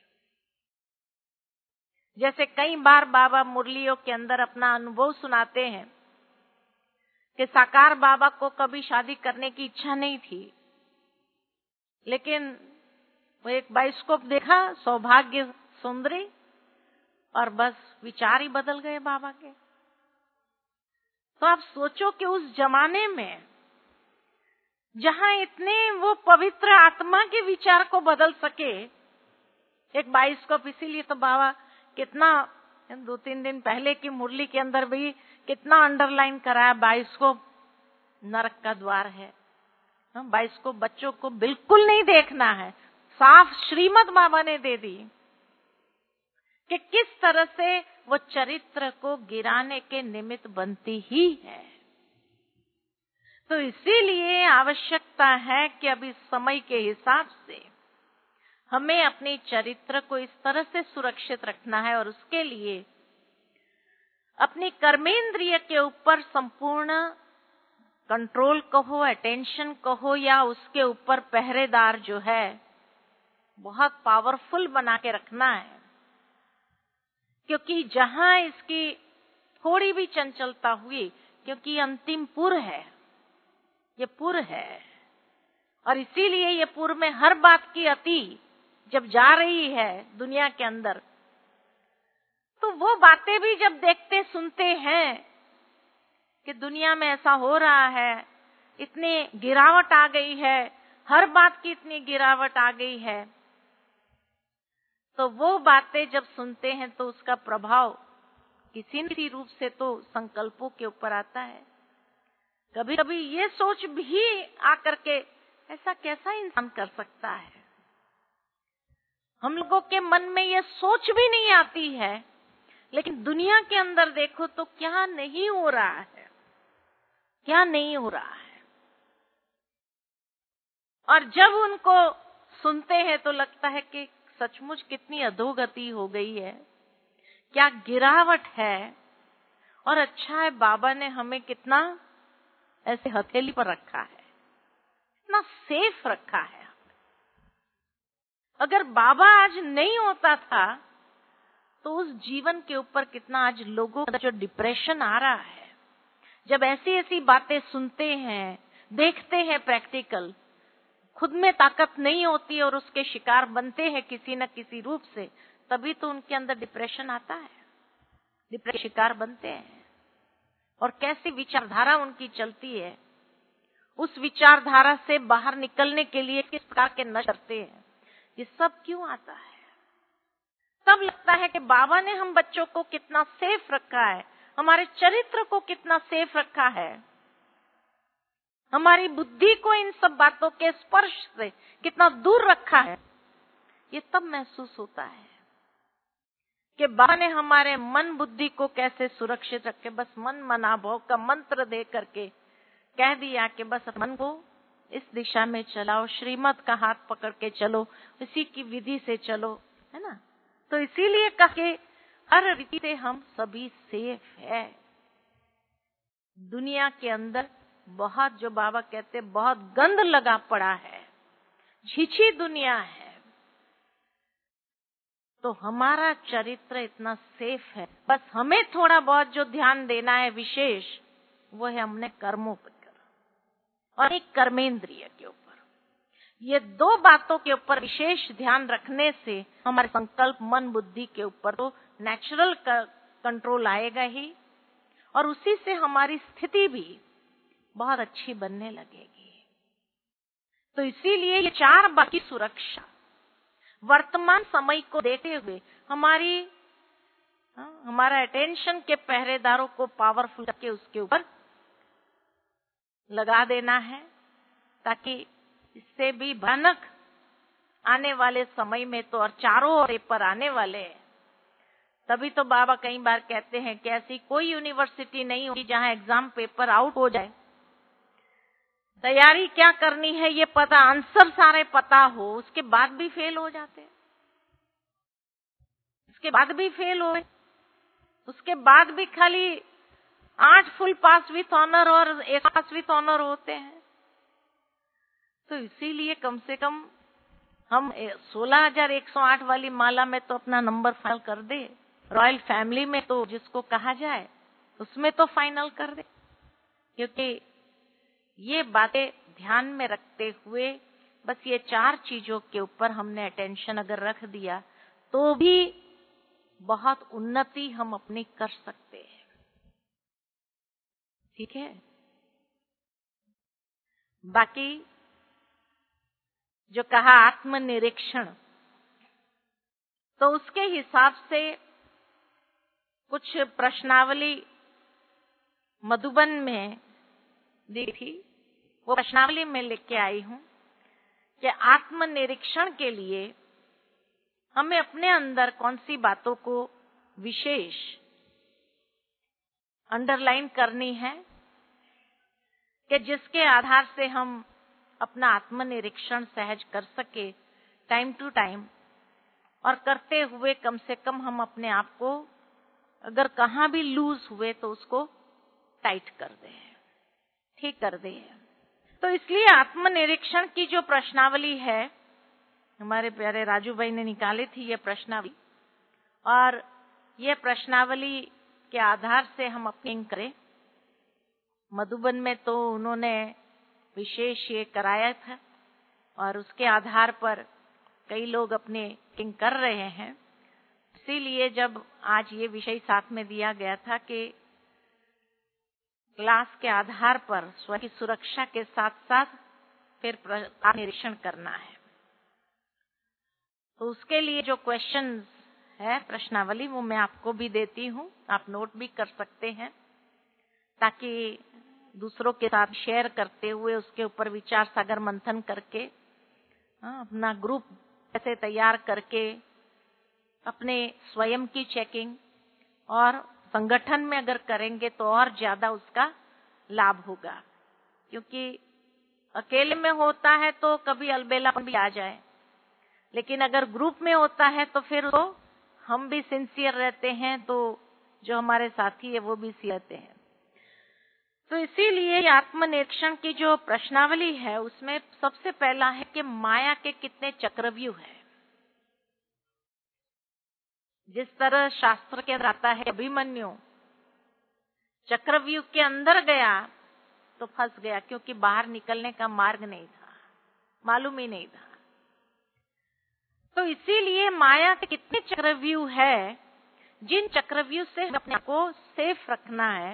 जैसे कई बार बाबा मुरलियों के अंदर अपना अनुभव सुनाते हैं कि साकार बाबा को कभी शादी करने की इच्छा नहीं थी, लेकिन वो एक बाइस्कोप देखा, सौभाग्य सुंदरी, और बस विचार ही बदल गए बाबा के। तो आप सोचो कि उस जमाने में जहां इतने वो पवित्र आत्मा के विचार को बदल सके, एक बाइस्कोप, इसीलिए तो बाबा कितना दो तीन दिन पहले की मुरली के अंदर भी कितना अंडरलाइन कराया, बाइस्कोप नरक का द्वार है। बाइस्कोप बच्चों को बिल्कुल नहीं देखना है, साफ श्रीमत बाबा ने दे दी कि किस तरह से वो चरित्र को गिराने के निमित्त बनती ही है। तो इसीलिए आवश्यकता है कि अभी समय के हिसाब से हमें अपने चरित्र को इस तरह से सुरक्षित रखना है, और उसके लिए अपनी कर्मेंद्रिय के ऊपर संपूर्ण कंट्रोल कहो, अटेंशन कहो, या उसके ऊपर पहरेदार जो है बहुत पावरफुल बना के रखना है। क्योंकि जहां इसकी थोड़ी भी चंचलता हुई, क्योंकि अंतिम पुर है, ये पुर है, और इसीलिए ये पूर्व में हर बात की अति जब जा रही है दुनिया के अंदर, तो वो बातें भी जब देखते सुनते हैं कि दुनिया में ऐसा हो रहा है, इतनी गिरावट आ गई है, हर बात की इतनी गिरावट आ गई है, तो वो बातें जब सुनते हैं तो उसका प्रभाव किसी न किसी रूप से तो संकल्पों के ऊपर आता है। कभी कभी ये सोच भी आकर के ऐसा कैसा इंसान कर सकता है, हम लोगों के मन में ये सोच भी नहीं आती है, लेकिन दुनिया के अंदर देखो तो क्या नहीं हो रहा है, क्या नहीं हो रहा है। और जब उनको सुनते हैं तो लगता है कि सचमुच कितनी अधोगति हो गई है, क्या गिरावट है। और अच्छा है बाबा ने हमें कितना ऐसे हथेली पर रखा है, इतना सेफ रखा है। अगर बाबा आज नहीं होता था तो उस जीवन के ऊपर कितना आज लोगों का जो डिप्रेशन आ रहा है, जब ऐसी ऐसी बातें सुनते हैं, देखते हैं प्रैक्टिकल, खुद में ताकत नहीं होती और उसके शिकार बनते हैं किसी न किसी रूप से, तभी तो उनके अंदर डिप्रेशन आता है, डिप्रेशन शिकार बनते हैं। और कैसी विचारधारा उनकी चलती है, उस विचारधारा से बाहर निकलने के लिए किस प्रकार के नशे करते हैं, ये सब क्यों आता है। तब लगता है कि बाबा ने हम बच्चों को कितना सेफ रखा है, हमारे चरित्र को कितना सेफ रखा है, हमारी बुद्धि को इन सब बातों के स्पर्श से कितना दूर रखा है। ये तब महसूस होता है कि बाबा ने हमारे मन बुद्धि को कैसे सुरक्षित रखे। बस मन मना भव का मंत्र दे करके कह दिया कि बस मन को इस दिशा में चलाओ, श्रीमत का हाथ पकड़ के चलो, इसी की विधि से चलो, है ना। तो इसीलिए कहे हर रीति से हम सभी सेफ है। दुनिया के अंदर बहुत, जो बाबा कहते, बहुत गंद लगा पड़ा है, झिझी दुनिया है, तो हमारा चरित्र इतना सेफ है। बस हमें थोड़ा बहुत जो ध्यान देना है विशेष, वो है हमने कर्मों पर और एक कर्मेंद्रिय के ऊपर। ये दो बातों के ऊपर विशेष ध्यान रखने से हमारे संकल्प, मन बुद्धि के ऊपर तो नेचुरल कंट्रोल आएगा ही, और उसी से हमारी स्थिति भी बहुत अच्छी बनने लगेगी। तो इसीलिए ये चार बात की सुरक्षा वर्तमान समय को देखते हुए हमारी हाँ, हमारा अटेंशन के पहरेदारों को पावरफुल करके उसके ऊपर लगा देना है, ताकि इससे भी भयानक आने वाले समय में तो, और चारों ओर पेपर आने वाले हैं। तभी तो बाबा कई बार कहते हैं कि ऐसी कोई यूनिवर्सिटी नहीं होगी जहां एग्जाम पेपर आउट हो जाए, तैयारी क्या करनी है ये पता, आंसर सारे पता हो, उसके बाद भी फेल हो जाते हैं, उसके बाद भी फेल हो, उसके बाद भी खाली आठ फुल पास विथ ऑनर और एक पास विथ ऑनर होते हैं। तो इसीलिए कम से कम हम सोलह हजार एक सौ आठ वाली माला में तो अपना नंबर फाइनल कर दे, रॉयल फैमिली में तो जिसको कहा जाए उसमें तो फाइनल कर दे। क्योंकि ये बातें ध्यान में रखते हुए बस ये चार चीजों के ऊपर हमने अटेंशन अगर रख दिया तो भी बहुत उन्नति हम अपनी कर सकते हैं। ठीक है। बाकी जो कहा आत्मनिरीक्षण, तो उसके हिसाब से कुछ प्रश्नावली मधुबन में दी थी, वो प्रश्नावली में लेके आई हूं कि आत्मनिरीक्षण के लिए हमें अपने अंदर कौन सी बातों को विशेष अंडरलाइन करनी है कि जिसके आधार से हम अपना आत्मनिरीक्षण सहज कर सके टाइम टू टाइम, और करते हुए कम से कम हम अपने आप को अगर कहाँ भी लूज हुए तो उसको टाइट कर दें, ठीक कर दें। तो इसलिए आत्मनिरीक्षण की जो प्रश्नावली है, हमारे प्यारे राजू भाई ने निकाली थी ये प्रश्नावली, और ये प्रश्नावली के आधार से हम अपनी करें। मधुबन में तो उन्होंने विशेष ये कराया था और उसके आधार पर कई लोग अपने टिंग कर रहे हैं। इसीलिए जब आज ये विषय साथ में दिया गया था कि क्लास के आधार पर स्वयं की सुरक्षा के साथ साथ फिर निरीक्षण करना है, तो उसके लिए जो क्वेश्चंस है प्रश्नावली वो मैं आपको भी देती हूँ, आप नोट भी कर सकते हैं, ताकि दूसरों के साथ शेयर करते हुए उसके ऊपर विचार सागर मंथन करके हाँ, अपना ग्रुप ऐसे तैयार करके अपने स्वयं की चेकिंग और संगठन में अगर करेंगे तो और ज्यादा उसका लाभ होगा। क्योंकि अकेले में होता है तो कभी अलबेलापन भी आ जाए, लेकिन अगर ग्रुप में होता है तो फिर वो हम भी सिंसियर रहते हैं, तो जो हमारे साथी है वो भी सिंसियर रहते हैं। तो इसीलिए आत्मनिरीक्षण की जो प्रश्नावली है उसमें सबसे पहला है कि माया के कितने चक्रव्यूह है। जिस तरह शास्त्र के अंदर आता है अभिमन्यु चक्रव्यूह के अंदर गया तो फंस गया, क्योंकि बाहर निकलने का मार्ग नहीं था, मालूम ही नहीं था। तो इसीलिए माया के कितने चक्रव्यूह है, जिन चक्रव्यूह से हमें अपने को सेफ रखना है,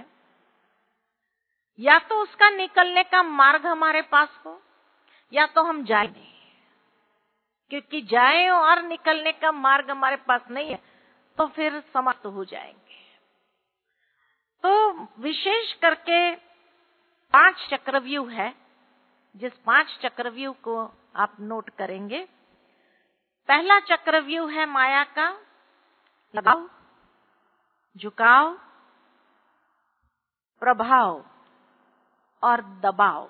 या तो उसका निकलने का मार्ग हमारे पास हो या तो हम जाए नहीं, क्योंकि जाए और निकलने का मार्ग हमारे पास नहीं है तो फिर समाप्त हो जाएंगे। तो विशेष करके पांच चक्रव्यूह है, जिस पांच चक्रव्यूह को आप नोट करेंगे। पहला चक्रव्यूह है माया का लगाव, झुकाव, प्रभाव और दबाव।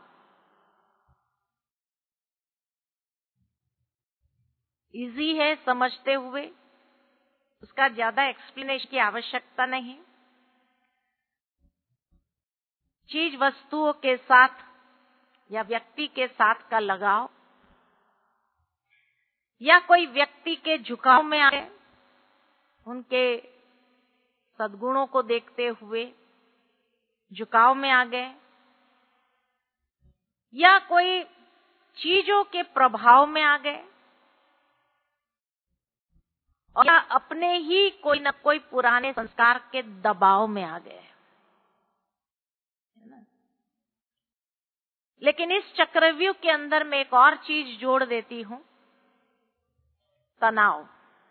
इजी है समझते हुए, उसका ज्यादा एक्सप्लेनेशन की आवश्यकता नहीं। चीज वस्तुओं के साथ या व्यक्ति के साथ का लगाव, या कोई व्यक्ति के झुकाव में आ गए, उनके सद्गुणों को देखते हुए झुकाव में आ गए, या कोई चीजों के प्रभाव में आ गए, और या अपने ही कोई न कोई पुराने संस्कार के दबाव में आ गए। लेकिन इस चक्रव्यूह के अंदर मैं एक और चीज जोड़ देती हूं, तनाव।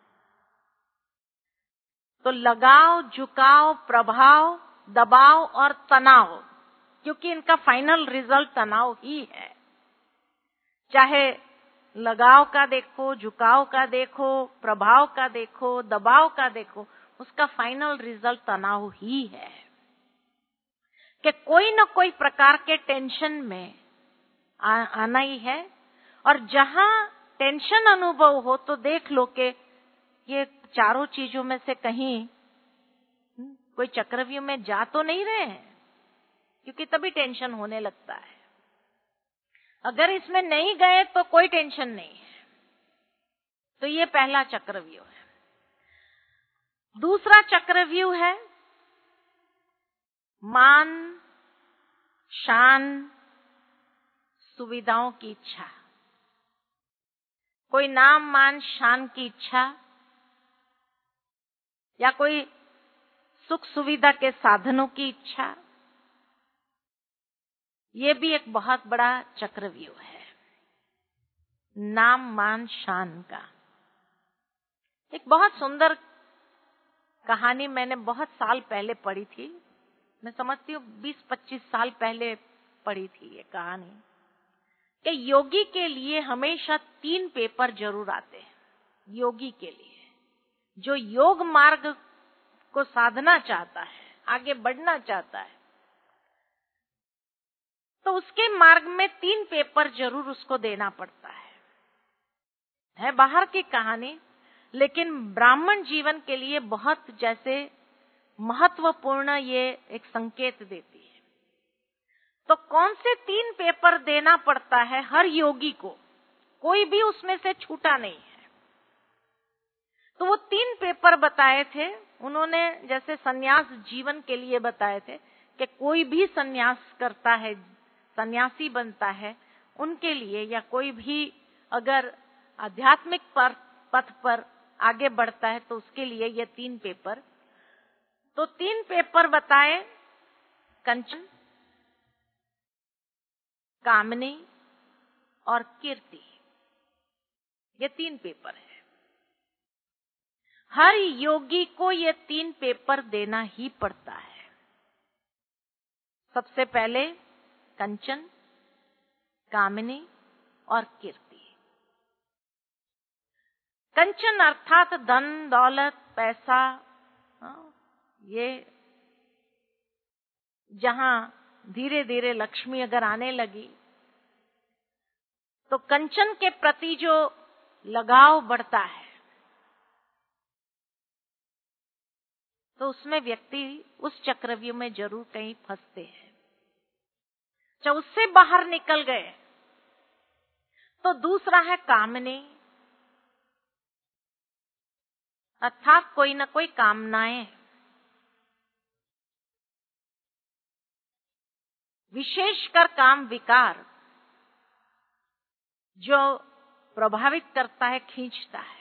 तो लगाव, झुकाव, प्रभाव, दबाव और तनाव, क्योंकि इनका फाइनल रिजल्ट तनाव ही है। चाहे लगाव का देखो, झुकाव का देखो, प्रभाव का देखो, दबाव का देखो, उसका फाइनल रिजल्ट तनाव ही है कि कोई न कोई प्रकार के टेंशन में आ, आना ही है। और जहां टेंशन अनुभव हो तो देख लो कि ये चारों चीजों में से कहीं कोई चक्रव्यूह में जा तो नहीं रहे हैं, क्योंकि तभी टेंशन होने लगता है। अगर इसमें नहीं गए तो कोई टेंशन नहीं है। तो ये पहला चक्रव्यूह है। दूसरा चक्रव्यूह है मान, शान, सुविधाओं की इच्छा। कोई नाम, मान, शान की इच्छा, या कोई सुख सुविधा के साधनों की इच्छा, ये भी एक बहुत बड़ा चक्रव्यूह है। नाम, मान, शान का एक बहुत सुंदर कहानी मैंने बहुत साल पहले पढ़ी थी। मैं समझती हूँ बीस पच्चीस साल पहले पढ़ी थी ये कहानी, कि योगी के लिए हमेशा तीन पेपर जरूर आते हैं। योगी के लिए, जो योग मार्ग को साधना चाहता है, आगे बढ़ना चाहता है, तो उसके मार्ग में तीन पेपर जरूर उसको देना पड़ता है। है बाहर की कहानी, लेकिन ब्राह्मण जीवन के लिए बहुत जैसे महत्वपूर्ण ये एक संकेत देती है। तो कौन से तीन पेपर देना पड़ता है हर योगी को, कोई भी उसमें से छूटा नहीं है। तो वो तीन पेपर बताए थे उन्होंने, जैसे सन्यास जीवन के लिए बताए थे कि कोई भी सन्यास करता है, सन्यासी बनता है, उनके लिए, या कोई भी अगर आध्यात्मिक पर, पथ पर आगे बढ़ता है तो उसके लिए ये तीन पेपर। तो तीन पेपर बताए, कंचन, कामनी और कीर्ति। ये तीन पेपर है। हर योगी को ये तीन पेपर देना ही पड़ता है। सबसे पहले कंचन, कामनी और कीर्ति। कंचन अर्थात धन दौलत पैसा, ये जहां धीरे धीरे लक्ष्मी अगर आने लगी तो कंचन के प्रति जो लगाव बढ़ता है तो उसमें व्यक्ति उस चक्रव्यूह में जरूर कहीं फंसते हैं। जब उससे बाहर निकल गए तो दूसरा है कामनी, अर्थात कोई न कोई कामनाएं, विशेषकर काम विकार, जो प्रभावित करता है, खींचता है।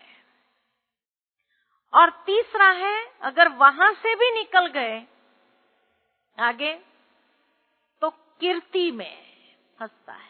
और तीसरा है, अगर वहां से भी निकल गए आगे तो कीर्ति में फंसता है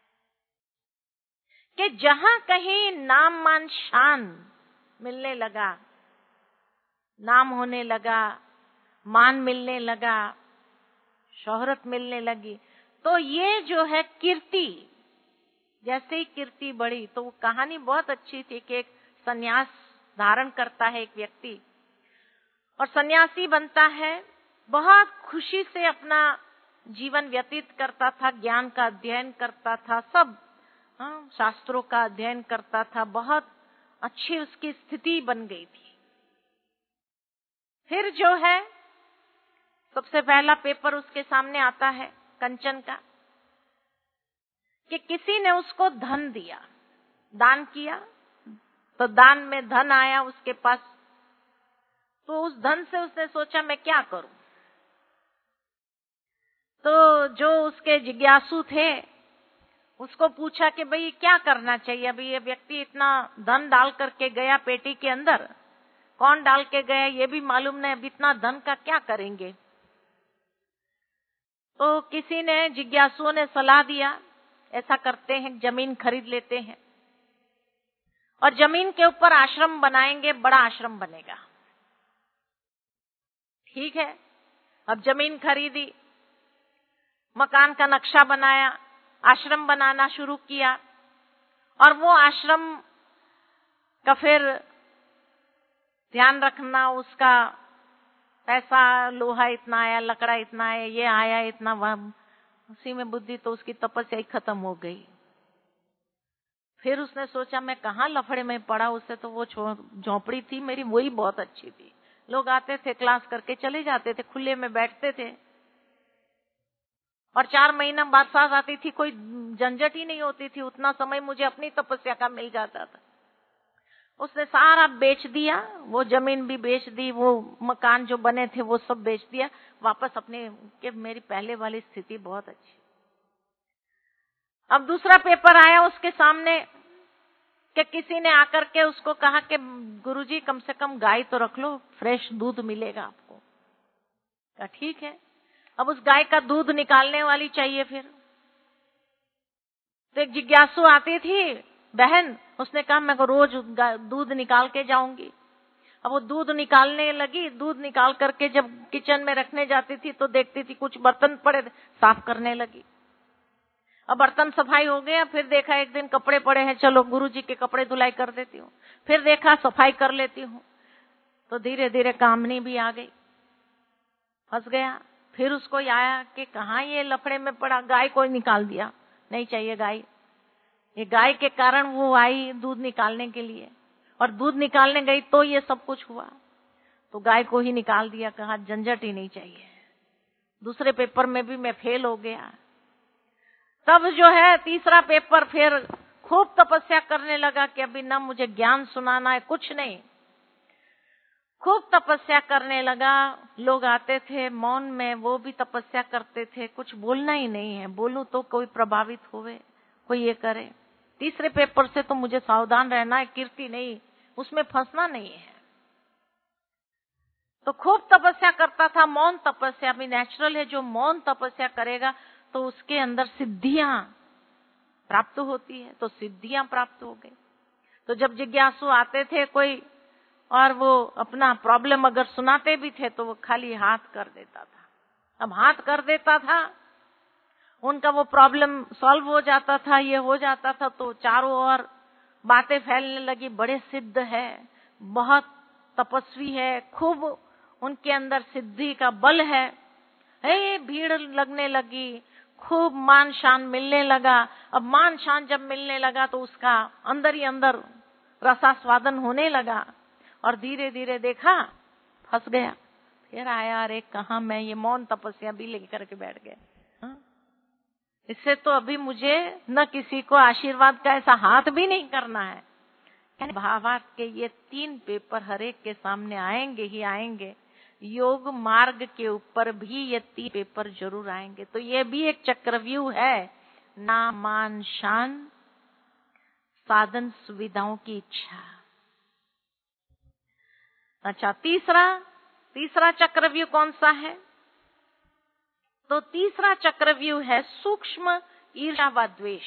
कि जहां कहीं नाम मान शान मिलने लगा, नाम होने लगा, मान मिलने लगा, शोहरत मिलने लगी, तो ये जो है कीर्ति, जैसे ही कीर्ति बढ़ी तो वो कहानी बहुत अच्छी थी कि एक सन्यास धारण करता है एक व्यक्ति और सन्यासी बनता है, बहुत खुशी से अपना जीवन व्यतीत करता था, ज्ञान का अध्ययन करता था, सब हाँ, शास्त्रों का अध्ययन करता था, बहुत अच्छी उसकी स्थिति बन गई थी। फिर जो है सबसे पहला पेपर उसके सामने आता है कंचन का, कि किसी ने उसको धन दिया, दान किया, तो दान में धन आया उसके पास। तो उस धन से उसने सोचा मैं क्या करूं। तो जो उसके जिज्ञासु थे उसको पूछा कि भाई क्या करना चाहिए, अभी ये व्यक्ति इतना धन डाल करके गया पेटी के अंदर, कौन डाल के गया ये भी मालूम नहीं, अब इतना धन का क्या करेंगे। तो किसी ने, जिज्ञासुओं ने सलाह दिया, ऐसा करते हैं जमीन खरीद लेते हैं और जमीन के ऊपर आश्रम बनाएंगे, बड़ा आश्रम बनेगा। ठीक है, अब जमीन खरीदी, मकान का नक्शा बनाया, आश्रम बनाना शुरू किया और वो आश्रम का फिर ध्यान रखना, उसका पैसा, लोहा इतना आया, लकड़ा इतना आया, ये आया इतना, वह उसी में बुद्धि, तो उसकी तपस्या ही खत्म हो गई। फिर उसने सोचा मैं कहाँ लफड़े में पड़ा, उससे तो वो झोपड़ी थी मेरी, वही बहुत अच्छी थी, लोग आते थे क्लास करके चले जाते थे, खुले में बैठते थे और चार महीना बाद सांस आती थी, कोई झंझट ही नहीं होती थी, उतना समय मुझे अपनी तपस्या का मिल जाता था। उसने सारा बेच दिया, वो जमीन भी बेच दी, वो मकान जो बने थे वो सब बेच दिया, वापस अपने कि मेरी पहले वाली स्थिति बहुत अच्छी। अब दूसरा पेपर आया उसके सामने कि किसी ने आकर के उसको कहा कि गुरुजी कम से कम गाय तो रख लो, फ्रेश दूध मिलेगा आपको। कहा ठीक है। अब उस गाय का दूध निकालने वाली चाहिए। फिर तो एक जिज्ञासु आती थी बहन, उसने कहा मैं रोज दूध निकाल के जाऊंगी। अब वो दूध निकालने लगी, दूध निकाल करके जब किचन में रखने जाती थी तो देखती थी कुछ बर्तन पड़े, साफ करने लगी। अब बर्तन सफाई हो गया, फिर देखा एक दिन कपड़े पड़े हैं, चलो गुरुजी के कपड़े धुलाई कर देती हूँ, फिर देखा सफाई कर लेती हूँ। तो धीरे धीरे कामनी भी आ गई, फंस गया। फिर उसको आया कि कहाँ ये लफड़े में पड़ा, गाय को निकाल दिया, नहीं चाहिए गाय। ये गाय के कारण वो आई दूध निकालने के लिए, और दूध निकालने गई तो ये सब कुछ हुआ, तो गाय को ही निकाल दिया, कहा झंझट ही नहीं चाहिए। दूसरे पेपर में भी मैं फेल हो गया। तब जो है तीसरा पेपर, फिर खूब तपस्या करने लगा कि अभी ना मुझे ज्ञान सुनाना है, कुछ नहीं। खूब तपस्या करने लगा, लोग आते थे मौन में, वो भी तपस्या करते थे, कुछ बोलना ही नहीं है, बोलूं तो कोई प्रभावित होवे, कोई ये करे। तीसरे पेपर से तो मुझे सावधान रहना है, कीर्ति नहीं, उसमें फंसना नहीं है। तो खूब तपस्या करता था, मौन तपस्या भी नेचुरल है। जो मौन तपस्या करेगा तो उसके अंदर सिद्धियां प्राप्त होती है, तो सिद्धियां प्राप्त हो गई। तो जब जिज्ञासु आते थे कोई और वो अपना प्रॉब्लम अगर सुनाते भी थे तो वो खाली हाथ कर देता था। अब हाथ कर देता था, उनका वो प्रॉब्लम सॉल्व हो जाता था, ये हो जाता था। तो चारों ओर बातें फैलने लगी, बड़े सिद्ध है, बहुत तपस्वी है, खूब उनके अंदर सिद्धि का बल है। हे भीड़ लगने लगी, खूब मान शान मिलने लगा। अब मान शान जब मिलने लगा तो उसका अंदर ही अंदर रसास्वादन होने लगा और धीरे धीरे देखा फंस गया। फिर आया, अरे कहाँ मैं ये मौन तपस्या भी लेकर के बैठ गए। हाँ? इससे तो अभी मुझे न किसी को आशीर्वाद का ऐसा हाथ भी नहीं करना है। भावार्थ के ये तीन पेपर हर एक के सामने आएंगे ही आएंगे। योग मार्ग के ऊपर भी ये तीन पेपर जरूर आएंगे। तो ये भी एक चक्रव्यूह है, नाम मान शान, साधन सुविधाओं की इच्छा। अच्छा, तीसरा तीसरा चक्रव्यूह कौन सा है? तो तीसरा चक्रव्यूह है सूक्ष्म ईर्ष्या व द्वेष।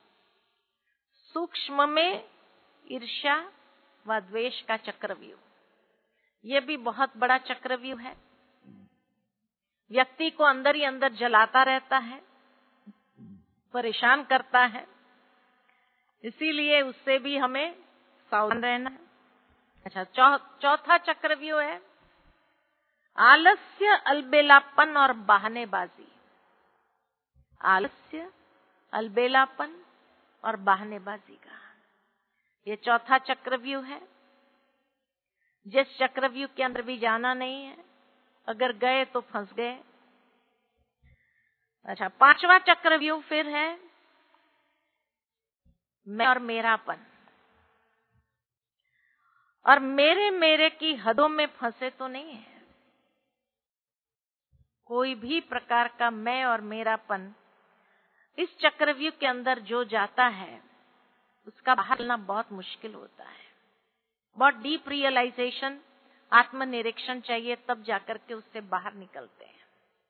सूक्ष्म में ईर्ष्या व द्वेष का चक्रव्यूह, ये भी बहुत बड़ा चक्रव्यूह है। व्यक्ति को अंदर ही अंदर जलाता रहता है, परेशान करता है। इसीलिए उससे भी हमें सावधान रहना है। अच्छा, चौ, चौथा चक्रव्यूह है आलस्य, अलबेलापन और बहानेबाजी। आलस्य, अलबेलापन और बहानेबाजी का ये चौथा चक्रव्यूह है। जिस चक्रव्यूह के अंदर भी जाना नहीं है, अगर गए तो फंस गए। अच्छा, पांचवा चक्रव्यूह फिर है मैं और मेरापन। और मेरे मेरे की हदों में फंसे तो नहीं है। कोई भी प्रकार का मैं और मेरापन इस चक्रव्यूह के अंदर जो जाता है उसका बाहर निकलना बहुत मुश्किल होता है। बहुत डीप रियलाइजेशन, आत्मनिरीक्षण चाहिए, तब जाकर के उससे बाहर निकलते हैं।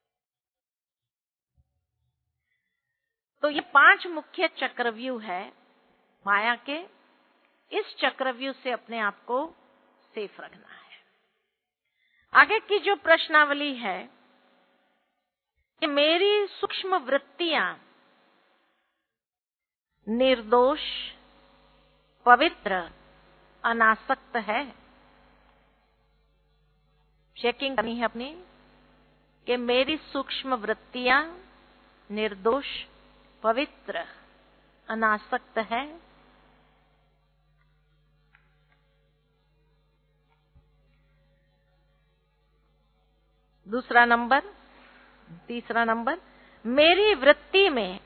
तो ये पांच मुख्य चक्रव्यूह है माया के। इस चक्रव्यूह से अपने आप को सेफ रखना है। आगे की जो प्रश्नावली है कि मेरी सूक्ष्म वृत्तियां निर्दोष, पवित्र, अनासक्त है। चेकिंग करनी है अपनी कि मेरी सूक्ष्म वृत्तियां निर्दोष, पवित्र, अनासक्त है। दूसरा नंबर, तीसरा नंबर, मेरी वृत्ति में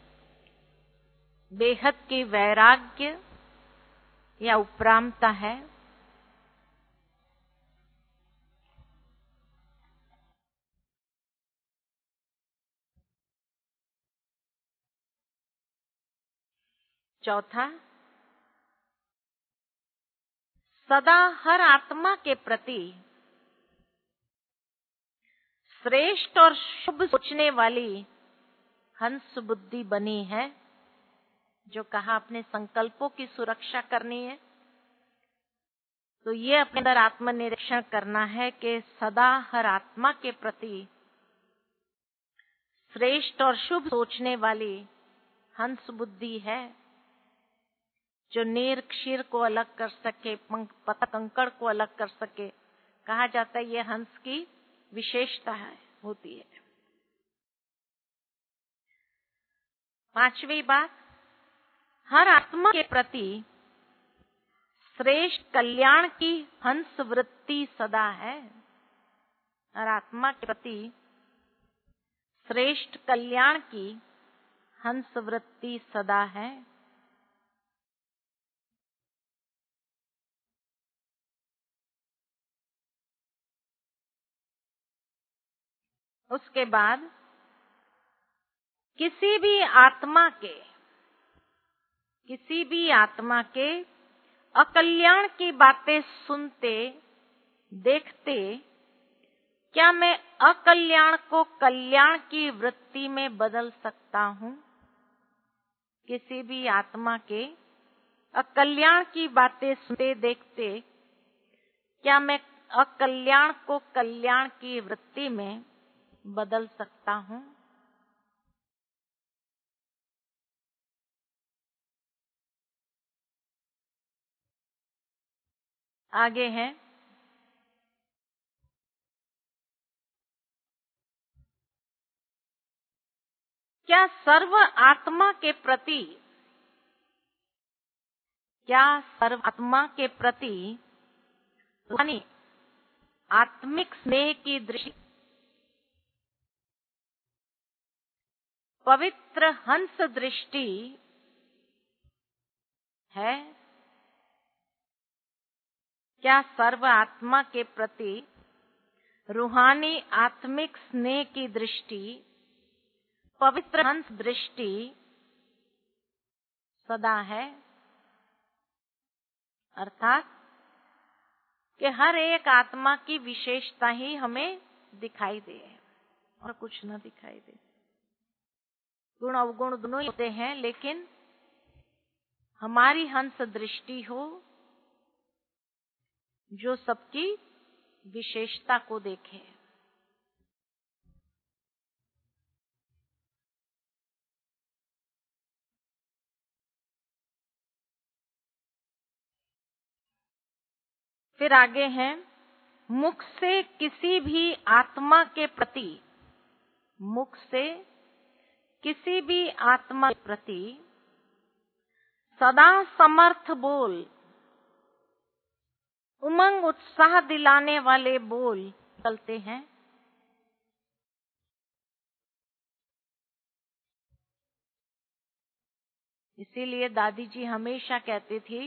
बेहद की वैराग्य या उपरामता है। चौथा, सदा हर आत्मा के प्रति श्रेष्ठ और शुभ सोचने वाली हंस बुद्धि बनी है। जो कहा अपने संकल्पों की सुरक्षा करनी है, तो ये अपने अंदर आत्मनिरीक्षण करना है कि सदा हर आत्मा के प्रति श्रेष्ठ और शुभ सोचने वाली हंस बुद्धि है, जो नीर क्षीर को अलग कर सके, पता कंकड़ को अलग कर सके। कहा जाता है ये हंस की विशेषता है, होती है। पांचवी बात, हर आत्मा के प्रति श्रेष्ठ कल्याण की हंस वृत्ति सदा है। हर आत्मा के प्रति श्रेष्ठ कल्याण की हंस वृत्ति सदा है। उसके बाद किसी भी आत्मा के किसी भी आत्मा के अकल्याण की बातें सुनते देखते क्या मैं अकल्याण को कल्याण की वृत्ति में बदल सकता हूँ? किसी भी आत्मा के अकल्याण की बातें सुनते देखते क्या मैं अकल्याण को कल्याण की वृत्ति में बदल सकता हूँ? आगे है, क्या सर्व आत्मा के प्रति क्या सर्व आत्मा के प्रति यानी आत्मिक स्नेह की दृष्टि पवित्र हंस दृष्टि है? क्या सर्व आत्मा के प्रति रूहानी आत्मिक स्नेह की दृष्टि पवित्र हंस दृष्टि सदा है? अर्थात कि हर एक आत्मा की विशेषता ही हमें दिखाई दे और कुछ न दिखाई दे। गुण अवगुण दोनों ही होते हैं, लेकिन हमारी हंस दृष्टि हो जो सबकी विशेषता को देखे। फिर आगे है, मुख से किसी भी आत्मा के प्रति मुख से किसी भी आत्मा के प्रति सदा समर्थ बोल, उमंग उत्साह दिलाने वाले बोल निकलते हैं। इसीलिए दादी जी हमेशा कहती थी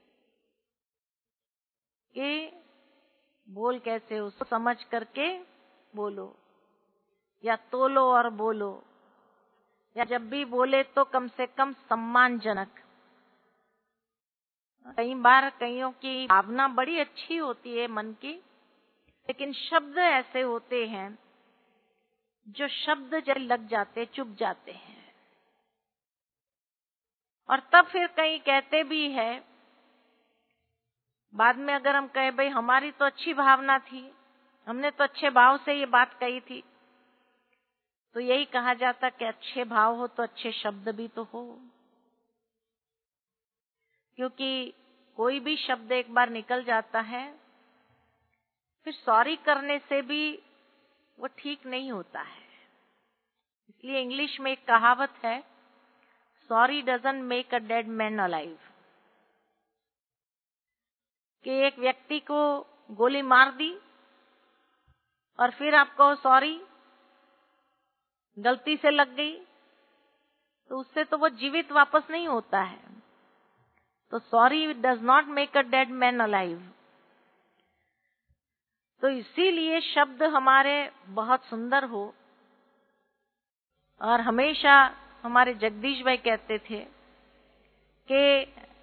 कि बोल कैसे, उसको समझ करके बोलो, या तोलो और बोलो, या जब भी बोले तो कम से कम सम्मानजनक। कई बार कईयों की भावना बड़ी अच्छी होती है मन की, लेकिन शब्द ऐसे होते हैं जो शब्द जब लग जाते चुप जाते हैं। और तब फिर कई कहते भी है, बाद में अगर हम कहे भाई हमारी तो अच्छी भावना थी, हमने तो अच्छे भाव से ये बात कही थी, तो यही कहा जाता कि अच्छे भाव हो तो अच्छे शब्द भी तो हो। क्योंकि कोई भी शब्द एक बार निकल जाता है, फिर सॉरी करने से भी वो ठीक नहीं होता है। इसलिए इंग्लिश में एक कहावत है, sorry doesn't make a dead man alive, कि एक व्यक्ति को गोली मार दी और फिर आप कहो सॉरी, गलती से लग गई, तो उससे तो वो जीवित वापस नहीं होता है। तो sorry does not make a dead man alive. तो इसीलिए शब्द हमारे बहुत सुंदर हो। और हमेशा हमारे जगदीश भाई कहते थे कि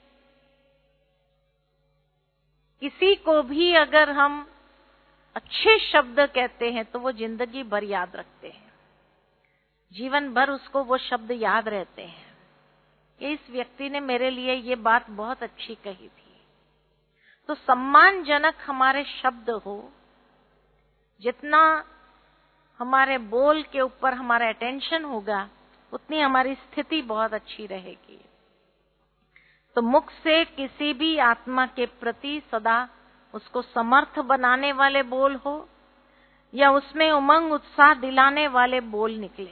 किसी को भी अगर हम अच्छे शब्द कहते हैं तो वो जिंदगी भर याद रखते हैं, जीवन भर उसको वो शब्द याद रहते हैं कि इस व्यक्ति ने मेरे लिए ये बात बहुत अच्छी कही थी। तो सम्मानजनक हमारे शब्द हो, जितना हमारे बोल के ऊपर हमारा अटेंशन होगा उतनी हमारी स्थिति बहुत अच्छी रहेगी। तो मुख से किसी भी आत्मा के प्रति सदा उसको समर्थ बनाने वाले बोल हो या उसमें उमंग उत्साह दिलाने वाले बोल निकले।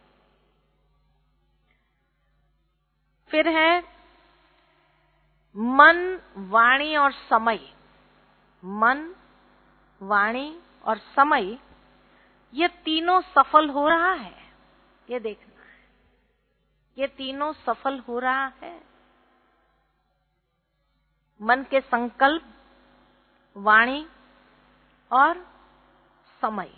फिर है मन, वाणी और समय। मन, वाणी और समय, ये तीनों सफल हो रहा है, ये देखना है, ये तीनों सफल हो रहा है। मन के संकल्प, वाणी और समय।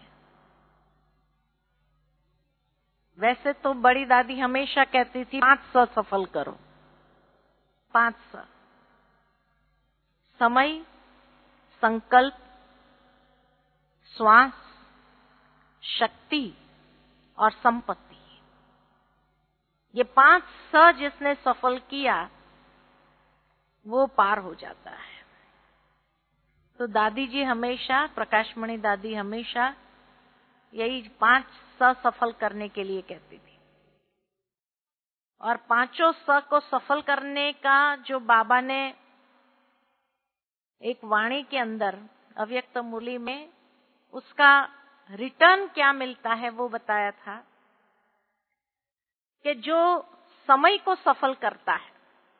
वैसे तो बड़ी दादी हमेशा कहती थी पांच सौ सफल करो, पांच स, समय, संकल्प, श्वास, शक्ति और संपत्ति। ये पांच स जिसने सफल किया वो पार हो जाता है। तो दादी जी हमेशा, प्रकाशमणि दादी हमेशा यही पांच स सफल करने के लिए कहती थी। और पांचों स को सफल करने का जो बाबा ने एक वाणी के अंदर अव्यक्त मूली में उसका रिटर्न क्या मिलता है वो बताया था कि जो समय को सफल करता है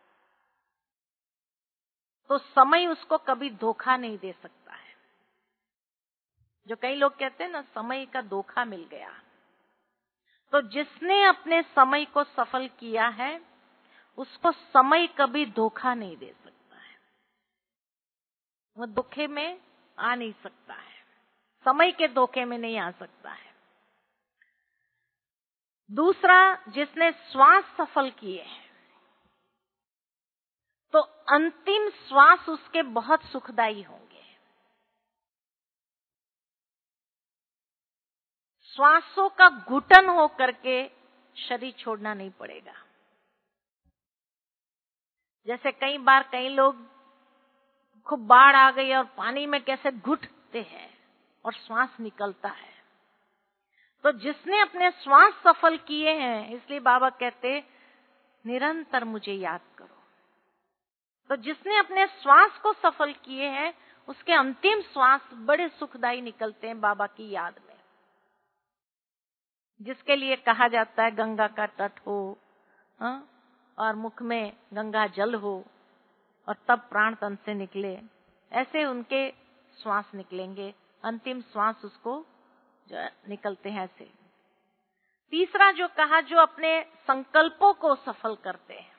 तो समय उसको कभी धोखा नहीं दे सकता है। जो कई लोग कहते हैं ना, समय का धोखा मिल गया, तो जिसने अपने समय को सफल किया है उसको समय कभी धोखा नहीं दे सकता है। वो धोखे में आ नहीं सकता है, समय के धोखे में नहीं आ सकता है। दूसरा, जिसने श्वास सफल किए हैं तो अंतिम श्वास उसके बहुत सुखदायी होंगे। श्वासों का घुटन हो करके शरीर छोड़ना नहीं पड़ेगा। जैसे कई बार कई लोग खूब बाढ़ आ गई और पानी में कैसे घुटते हैं और श्वास निकलता है। तो जिसने अपने श्वास सफल किए हैं, इसलिए बाबा कहते निरंतर मुझे याद करो। तो जिसने अपने श्वास को सफल किए हैं उसके अंतिम श्वास बड़े सुखदायी निकलते हैं बाबा की याद में। जिसके लिए कहा जाता है गंगा का तट हो, हाँ? और मुख में गंगा जल हो और तब प्राण तन से निकले, ऐसे उनके श्वास निकलेंगे। अंतिम श्वास उसको जो निकलते हैं ऐसे। तीसरा जो कहा, जो अपने संकल्पों को सफल करते हैं,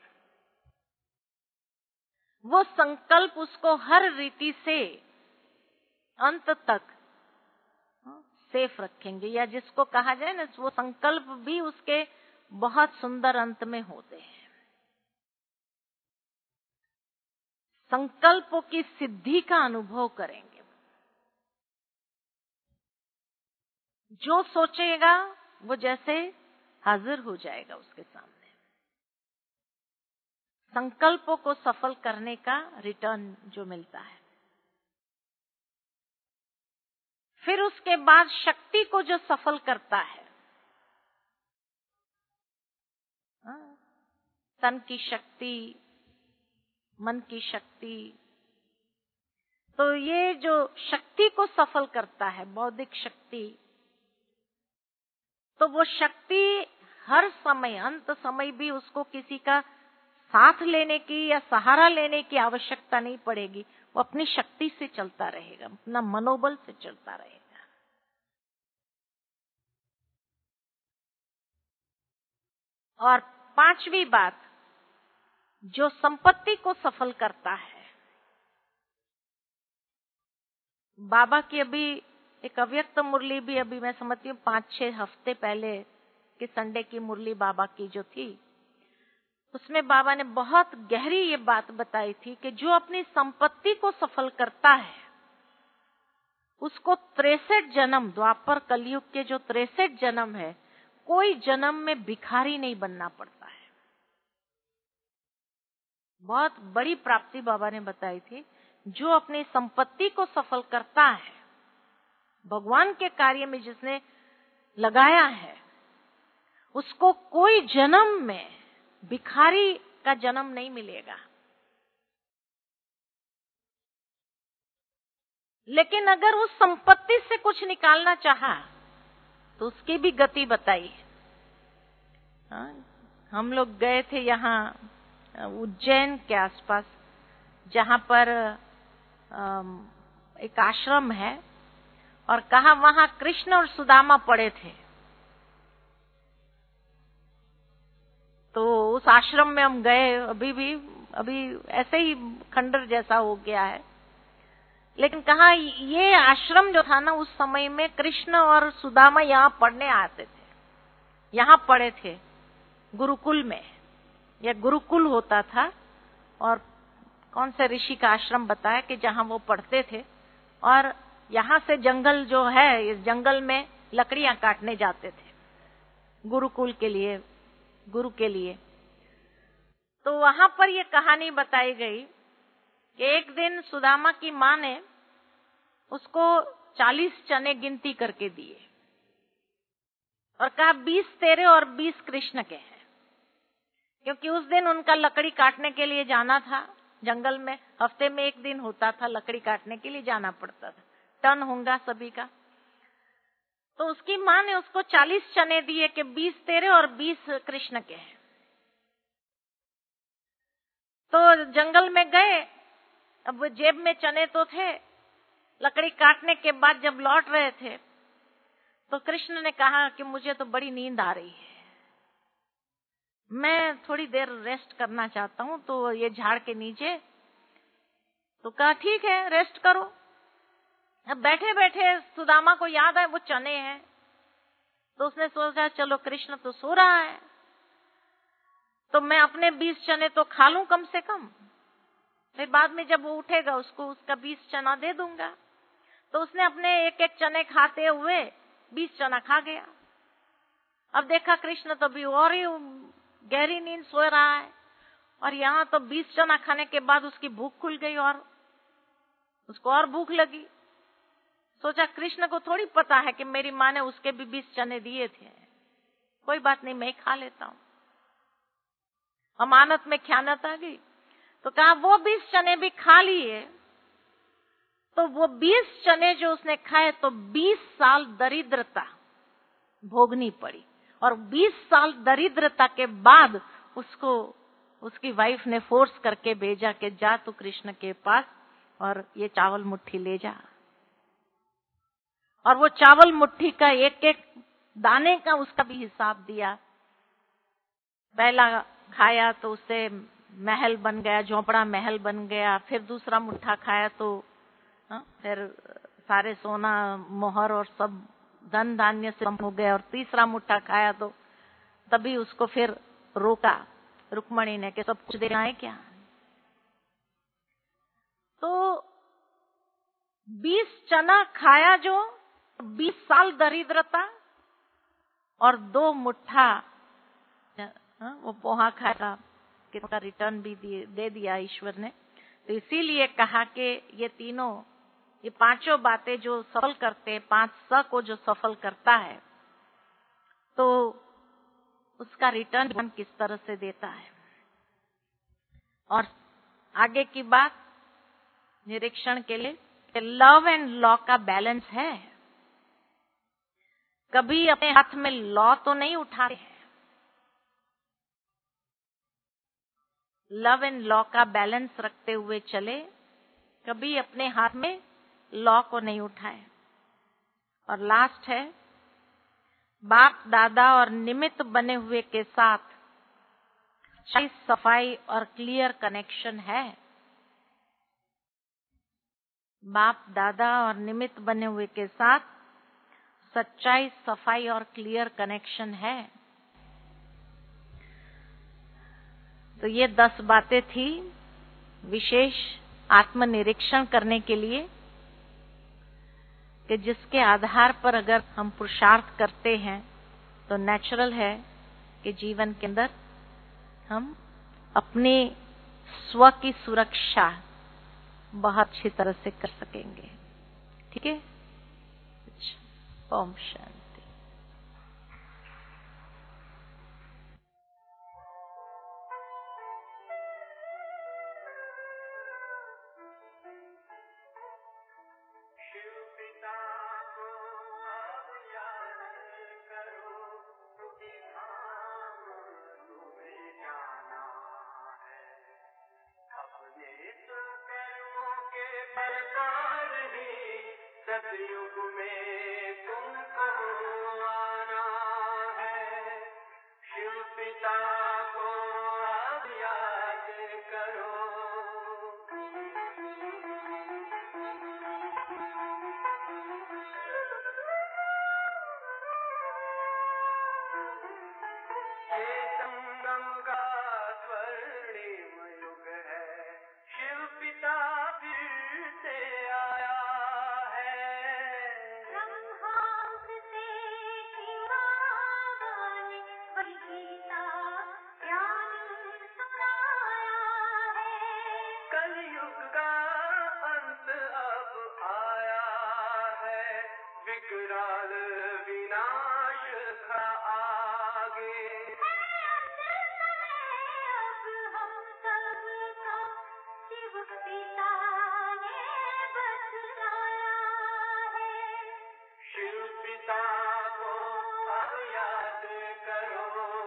वो संकल्प उसको हर रीति से अंत तक सेफ रखेंगे, या जिसको कहा जाए ना, वो संकल्प भी उसके बहुत सुंदर अंत में होते हैं। संकल्पों की सिद्धि का अनुभव करेंगे। जो सोचेगा वो जैसे हाजिर हो जाएगा उसके सामने। संकल्पों को सफल करने का रिटर्न जो मिलता है। फिर उसके बाद शक्ति को जो सफल करता है, तन की शक्ति, मन की शक्ति, तो ये जो शक्ति को सफल करता है, बौद्धिक शक्ति, तो वो शक्ति हर समय, अंत समय भी उसको किसी का साथ लेने की या सहारा लेने की आवश्यकता नहीं पड़ेगी। वो अपनी शक्ति से चलता रहेगा, अपना मनोबल से चलता रहेगा। और पांचवी बात, जो संपत्ति को सफल करता है, बाबा की अभी एक अव्यक्त मुरली भी, अभी मैं समझती हूँ पांच छह हफ्ते पहले के संडे की मुरली बाबा की जो थी, उसमें बाबा ने बहुत गहरी ये बात बताई थी कि जो अपनी संपत्ति को सफल करता है उसको तिरसठ जन्म, द्वापर कलयुग के जो तिरसठ जन्म है, कोई जन्म में भिखारी नहीं बनना पड़ता है। बहुत बड़ी प्राप्ति बाबा ने बताई थी। जो अपनी संपत्ति को सफल करता है, भगवान के कार्य में जिसने लगाया है, उसको कोई जन्म में भिखारी का जन्म नहीं मिलेगा। लेकिन अगर उस संपत्ति से कुछ निकालना चाहा तो उसकी भी गति बताई। हाँ, हम लोग गए थे यहाँ उज्जैन के आसपास, जहाँ पर एक आश्रम है, और कहा वहां कृष्ण और सुदामा पड़े थे। तो उस आश्रम में हम गए। अभी भी अभी ऐसे ही खंडर जैसा हो गया है, लेकिन कहा ये आश्रम जो था ना, उस समय में कृष्ण और सुदामा यहाँ पढ़ने आते थे, यहाँ पढ़े थे गुरुकुल में, या गुरुकुल होता था। और कौन से ऋषि का आश्रम बताया कि जहां वो पढ़ते थे, और यहाँ से जंगल जो है, इस जंगल में लकड़ियां काटने जाते थे गुरुकुल के लिए, गुरु के लिए। तो वहां पर ये कहानी बताई गई कि एक दिन सुदामा की माँ ने उसको चालीस चने गिनती करके दिए और कहा बीस तेरे और बीस कृष्ण के हैं, क्योंकि उस दिन उनका लकड़ी काटने के लिए जाना था जंगल में। हफ्ते में एक दिन होता था, लकड़ी काटने के लिए जाना पड़ता था, टर्न होगा सभी का। तो उसकी माँ ने उसको चालीस चने दिए कि बीस तेरे और बीस कृष्ण के हैं। तो जंगल में गए, अब वो जेब में चने तो थे, लकड़ी काटने के बाद जब लौट रहे थे तो कृष्ण ने कहा कि मुझे तो बड़ी नींद आ रही है, मैं थोड़ी देर रेस्ट करना चाहता हूं, तो ये झाड़ के नीचे। तो कहा ठीक है, रेस्ट करो। अब बैठे बैठे सुदामा को याद है वो चने हैं, तो उसने सोचा चलो कृष्ण तो सो रहा है, तो मैं अपने बीस चने तो खा लूं कम से कम, फिर बाद में जब वो उठेगा उसको उसका बीस चना दे दूंगा। तो उसने अपने एक एक चने खाते हुए बीस चना खा गया। अब देखा कृष्ण तो भी और ही गहरी नींद सो रहा है, और यहाँ तो बीस चना खाने के बाद उसकी भूख खुल गई और उसको और भूख लगी। सोचा कृष्ण को थोड़ी पता है कि मेरी माँ ने उसके भी बीस चने दिए थे, कोई बात नहीं, मैं खा लेता हूँ। अमानत में ख्यानत आ गई। तो कहा वो बीस चने भी खा लिए, तो वो बीस चने जो उसने खाए तो बीस साल दरिद्रता भोगनी पड़ी, और बीस साल दरिद्रता के बाद उसको उसकी वाइफ ने फोर्स करके भेजा कि जा तू कृष्ण के पास और ये चावल मुट्ठी ले जा। और वो चावल मुट्ठी का एक एक दाने का उसका भी हिसाब दिया। पहला खाया तो उससे महल बन गया, झोपड़ा महल बन गया। फिर दूसरा मुट्ठा खाया तो हा? फिर सारे सोना मोहर और सब धन धान्य से कम हो गया। और तीसरा मुट्ठा खाया तो तभी उसको फिर रोका रुक्मणी ने कि सब कुछ देना है क्या। तो बीस चना खाया जो, बीस साल दरिद्रता, और दो मुट्ठा हा? वो पोहा खाया कि उसका रिटर्न भी दे दिया ईश्वर ने। तो इसीलिए कहा कि ये तीनों, ये पांचों बातें जो सफल करते, पांच स को जो सफल करता है तो उसका रिटर्न हम किस तरह से देता है। और आगे की बात निरीक्षण के लिए, लव एंड लॉ का बैलेंस है। कभी अपने हाथ में लॉ तो नहीं उठाते हैं, लव एंड लॉ का बैलेंस रखते हुए चले, कभी अपने हाथ में लॉ को नहीं उठाए। और लास्ट है, बाप दादा और निमित्त बने हुए के साथ सफाई और क्लियर कनेक्शन है। बाप दादा और निमित्त बने हुए के साथ सच्चाई, सफाई और क्लियर कनेक्शन है। तो ये दस बातें थी विशेष आत्मनिरीक्षण करने के लिए, कि जिसके आधार पर अगर हम पुरुषार्थ करते हैं तो नेचुरल है कि जीवन के अंदर हम अपने स्व की सुरक्षा बहुत अच्छी तरह से कर सकेंगे। ठीक है। ओम शांति। सतयुग में तुमको आना है, शिव पिता को अब याद करो। ये संगम का स्वर्णिम युग है, वही गीता ज्ञान सुनाया है। कलयुग का अंत अब आया है, विकराल विनाश का आगे। अब हम सबको शिव पिता ने बतलाया है। शिव पिता को अब याद करो।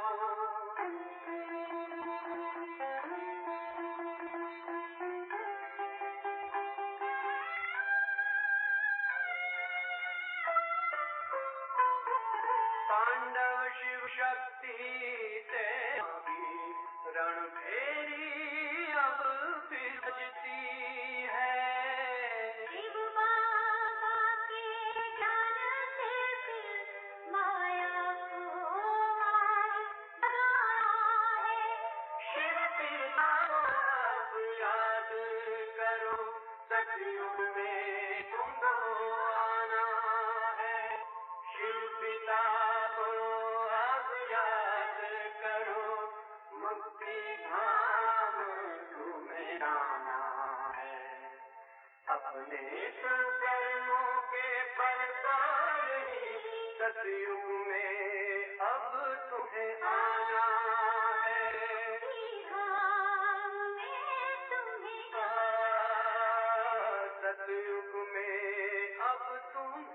पांडव शिव शक्ति से अभी रणभेरी अब फिर बजती है। शिव बाबा के ज्ञान से फिर माया को मारा है। शिव पिता को अब याद करो, सतयुग में तुमको आना है। शिव पिता को अब याद करो, मुक्ति धाम तुम्हें आना है। अपने कर्मों के फल पर ही सतयुग में अब तुम्हें आना है। धाम में तुम्हें सतयुग में अब तुम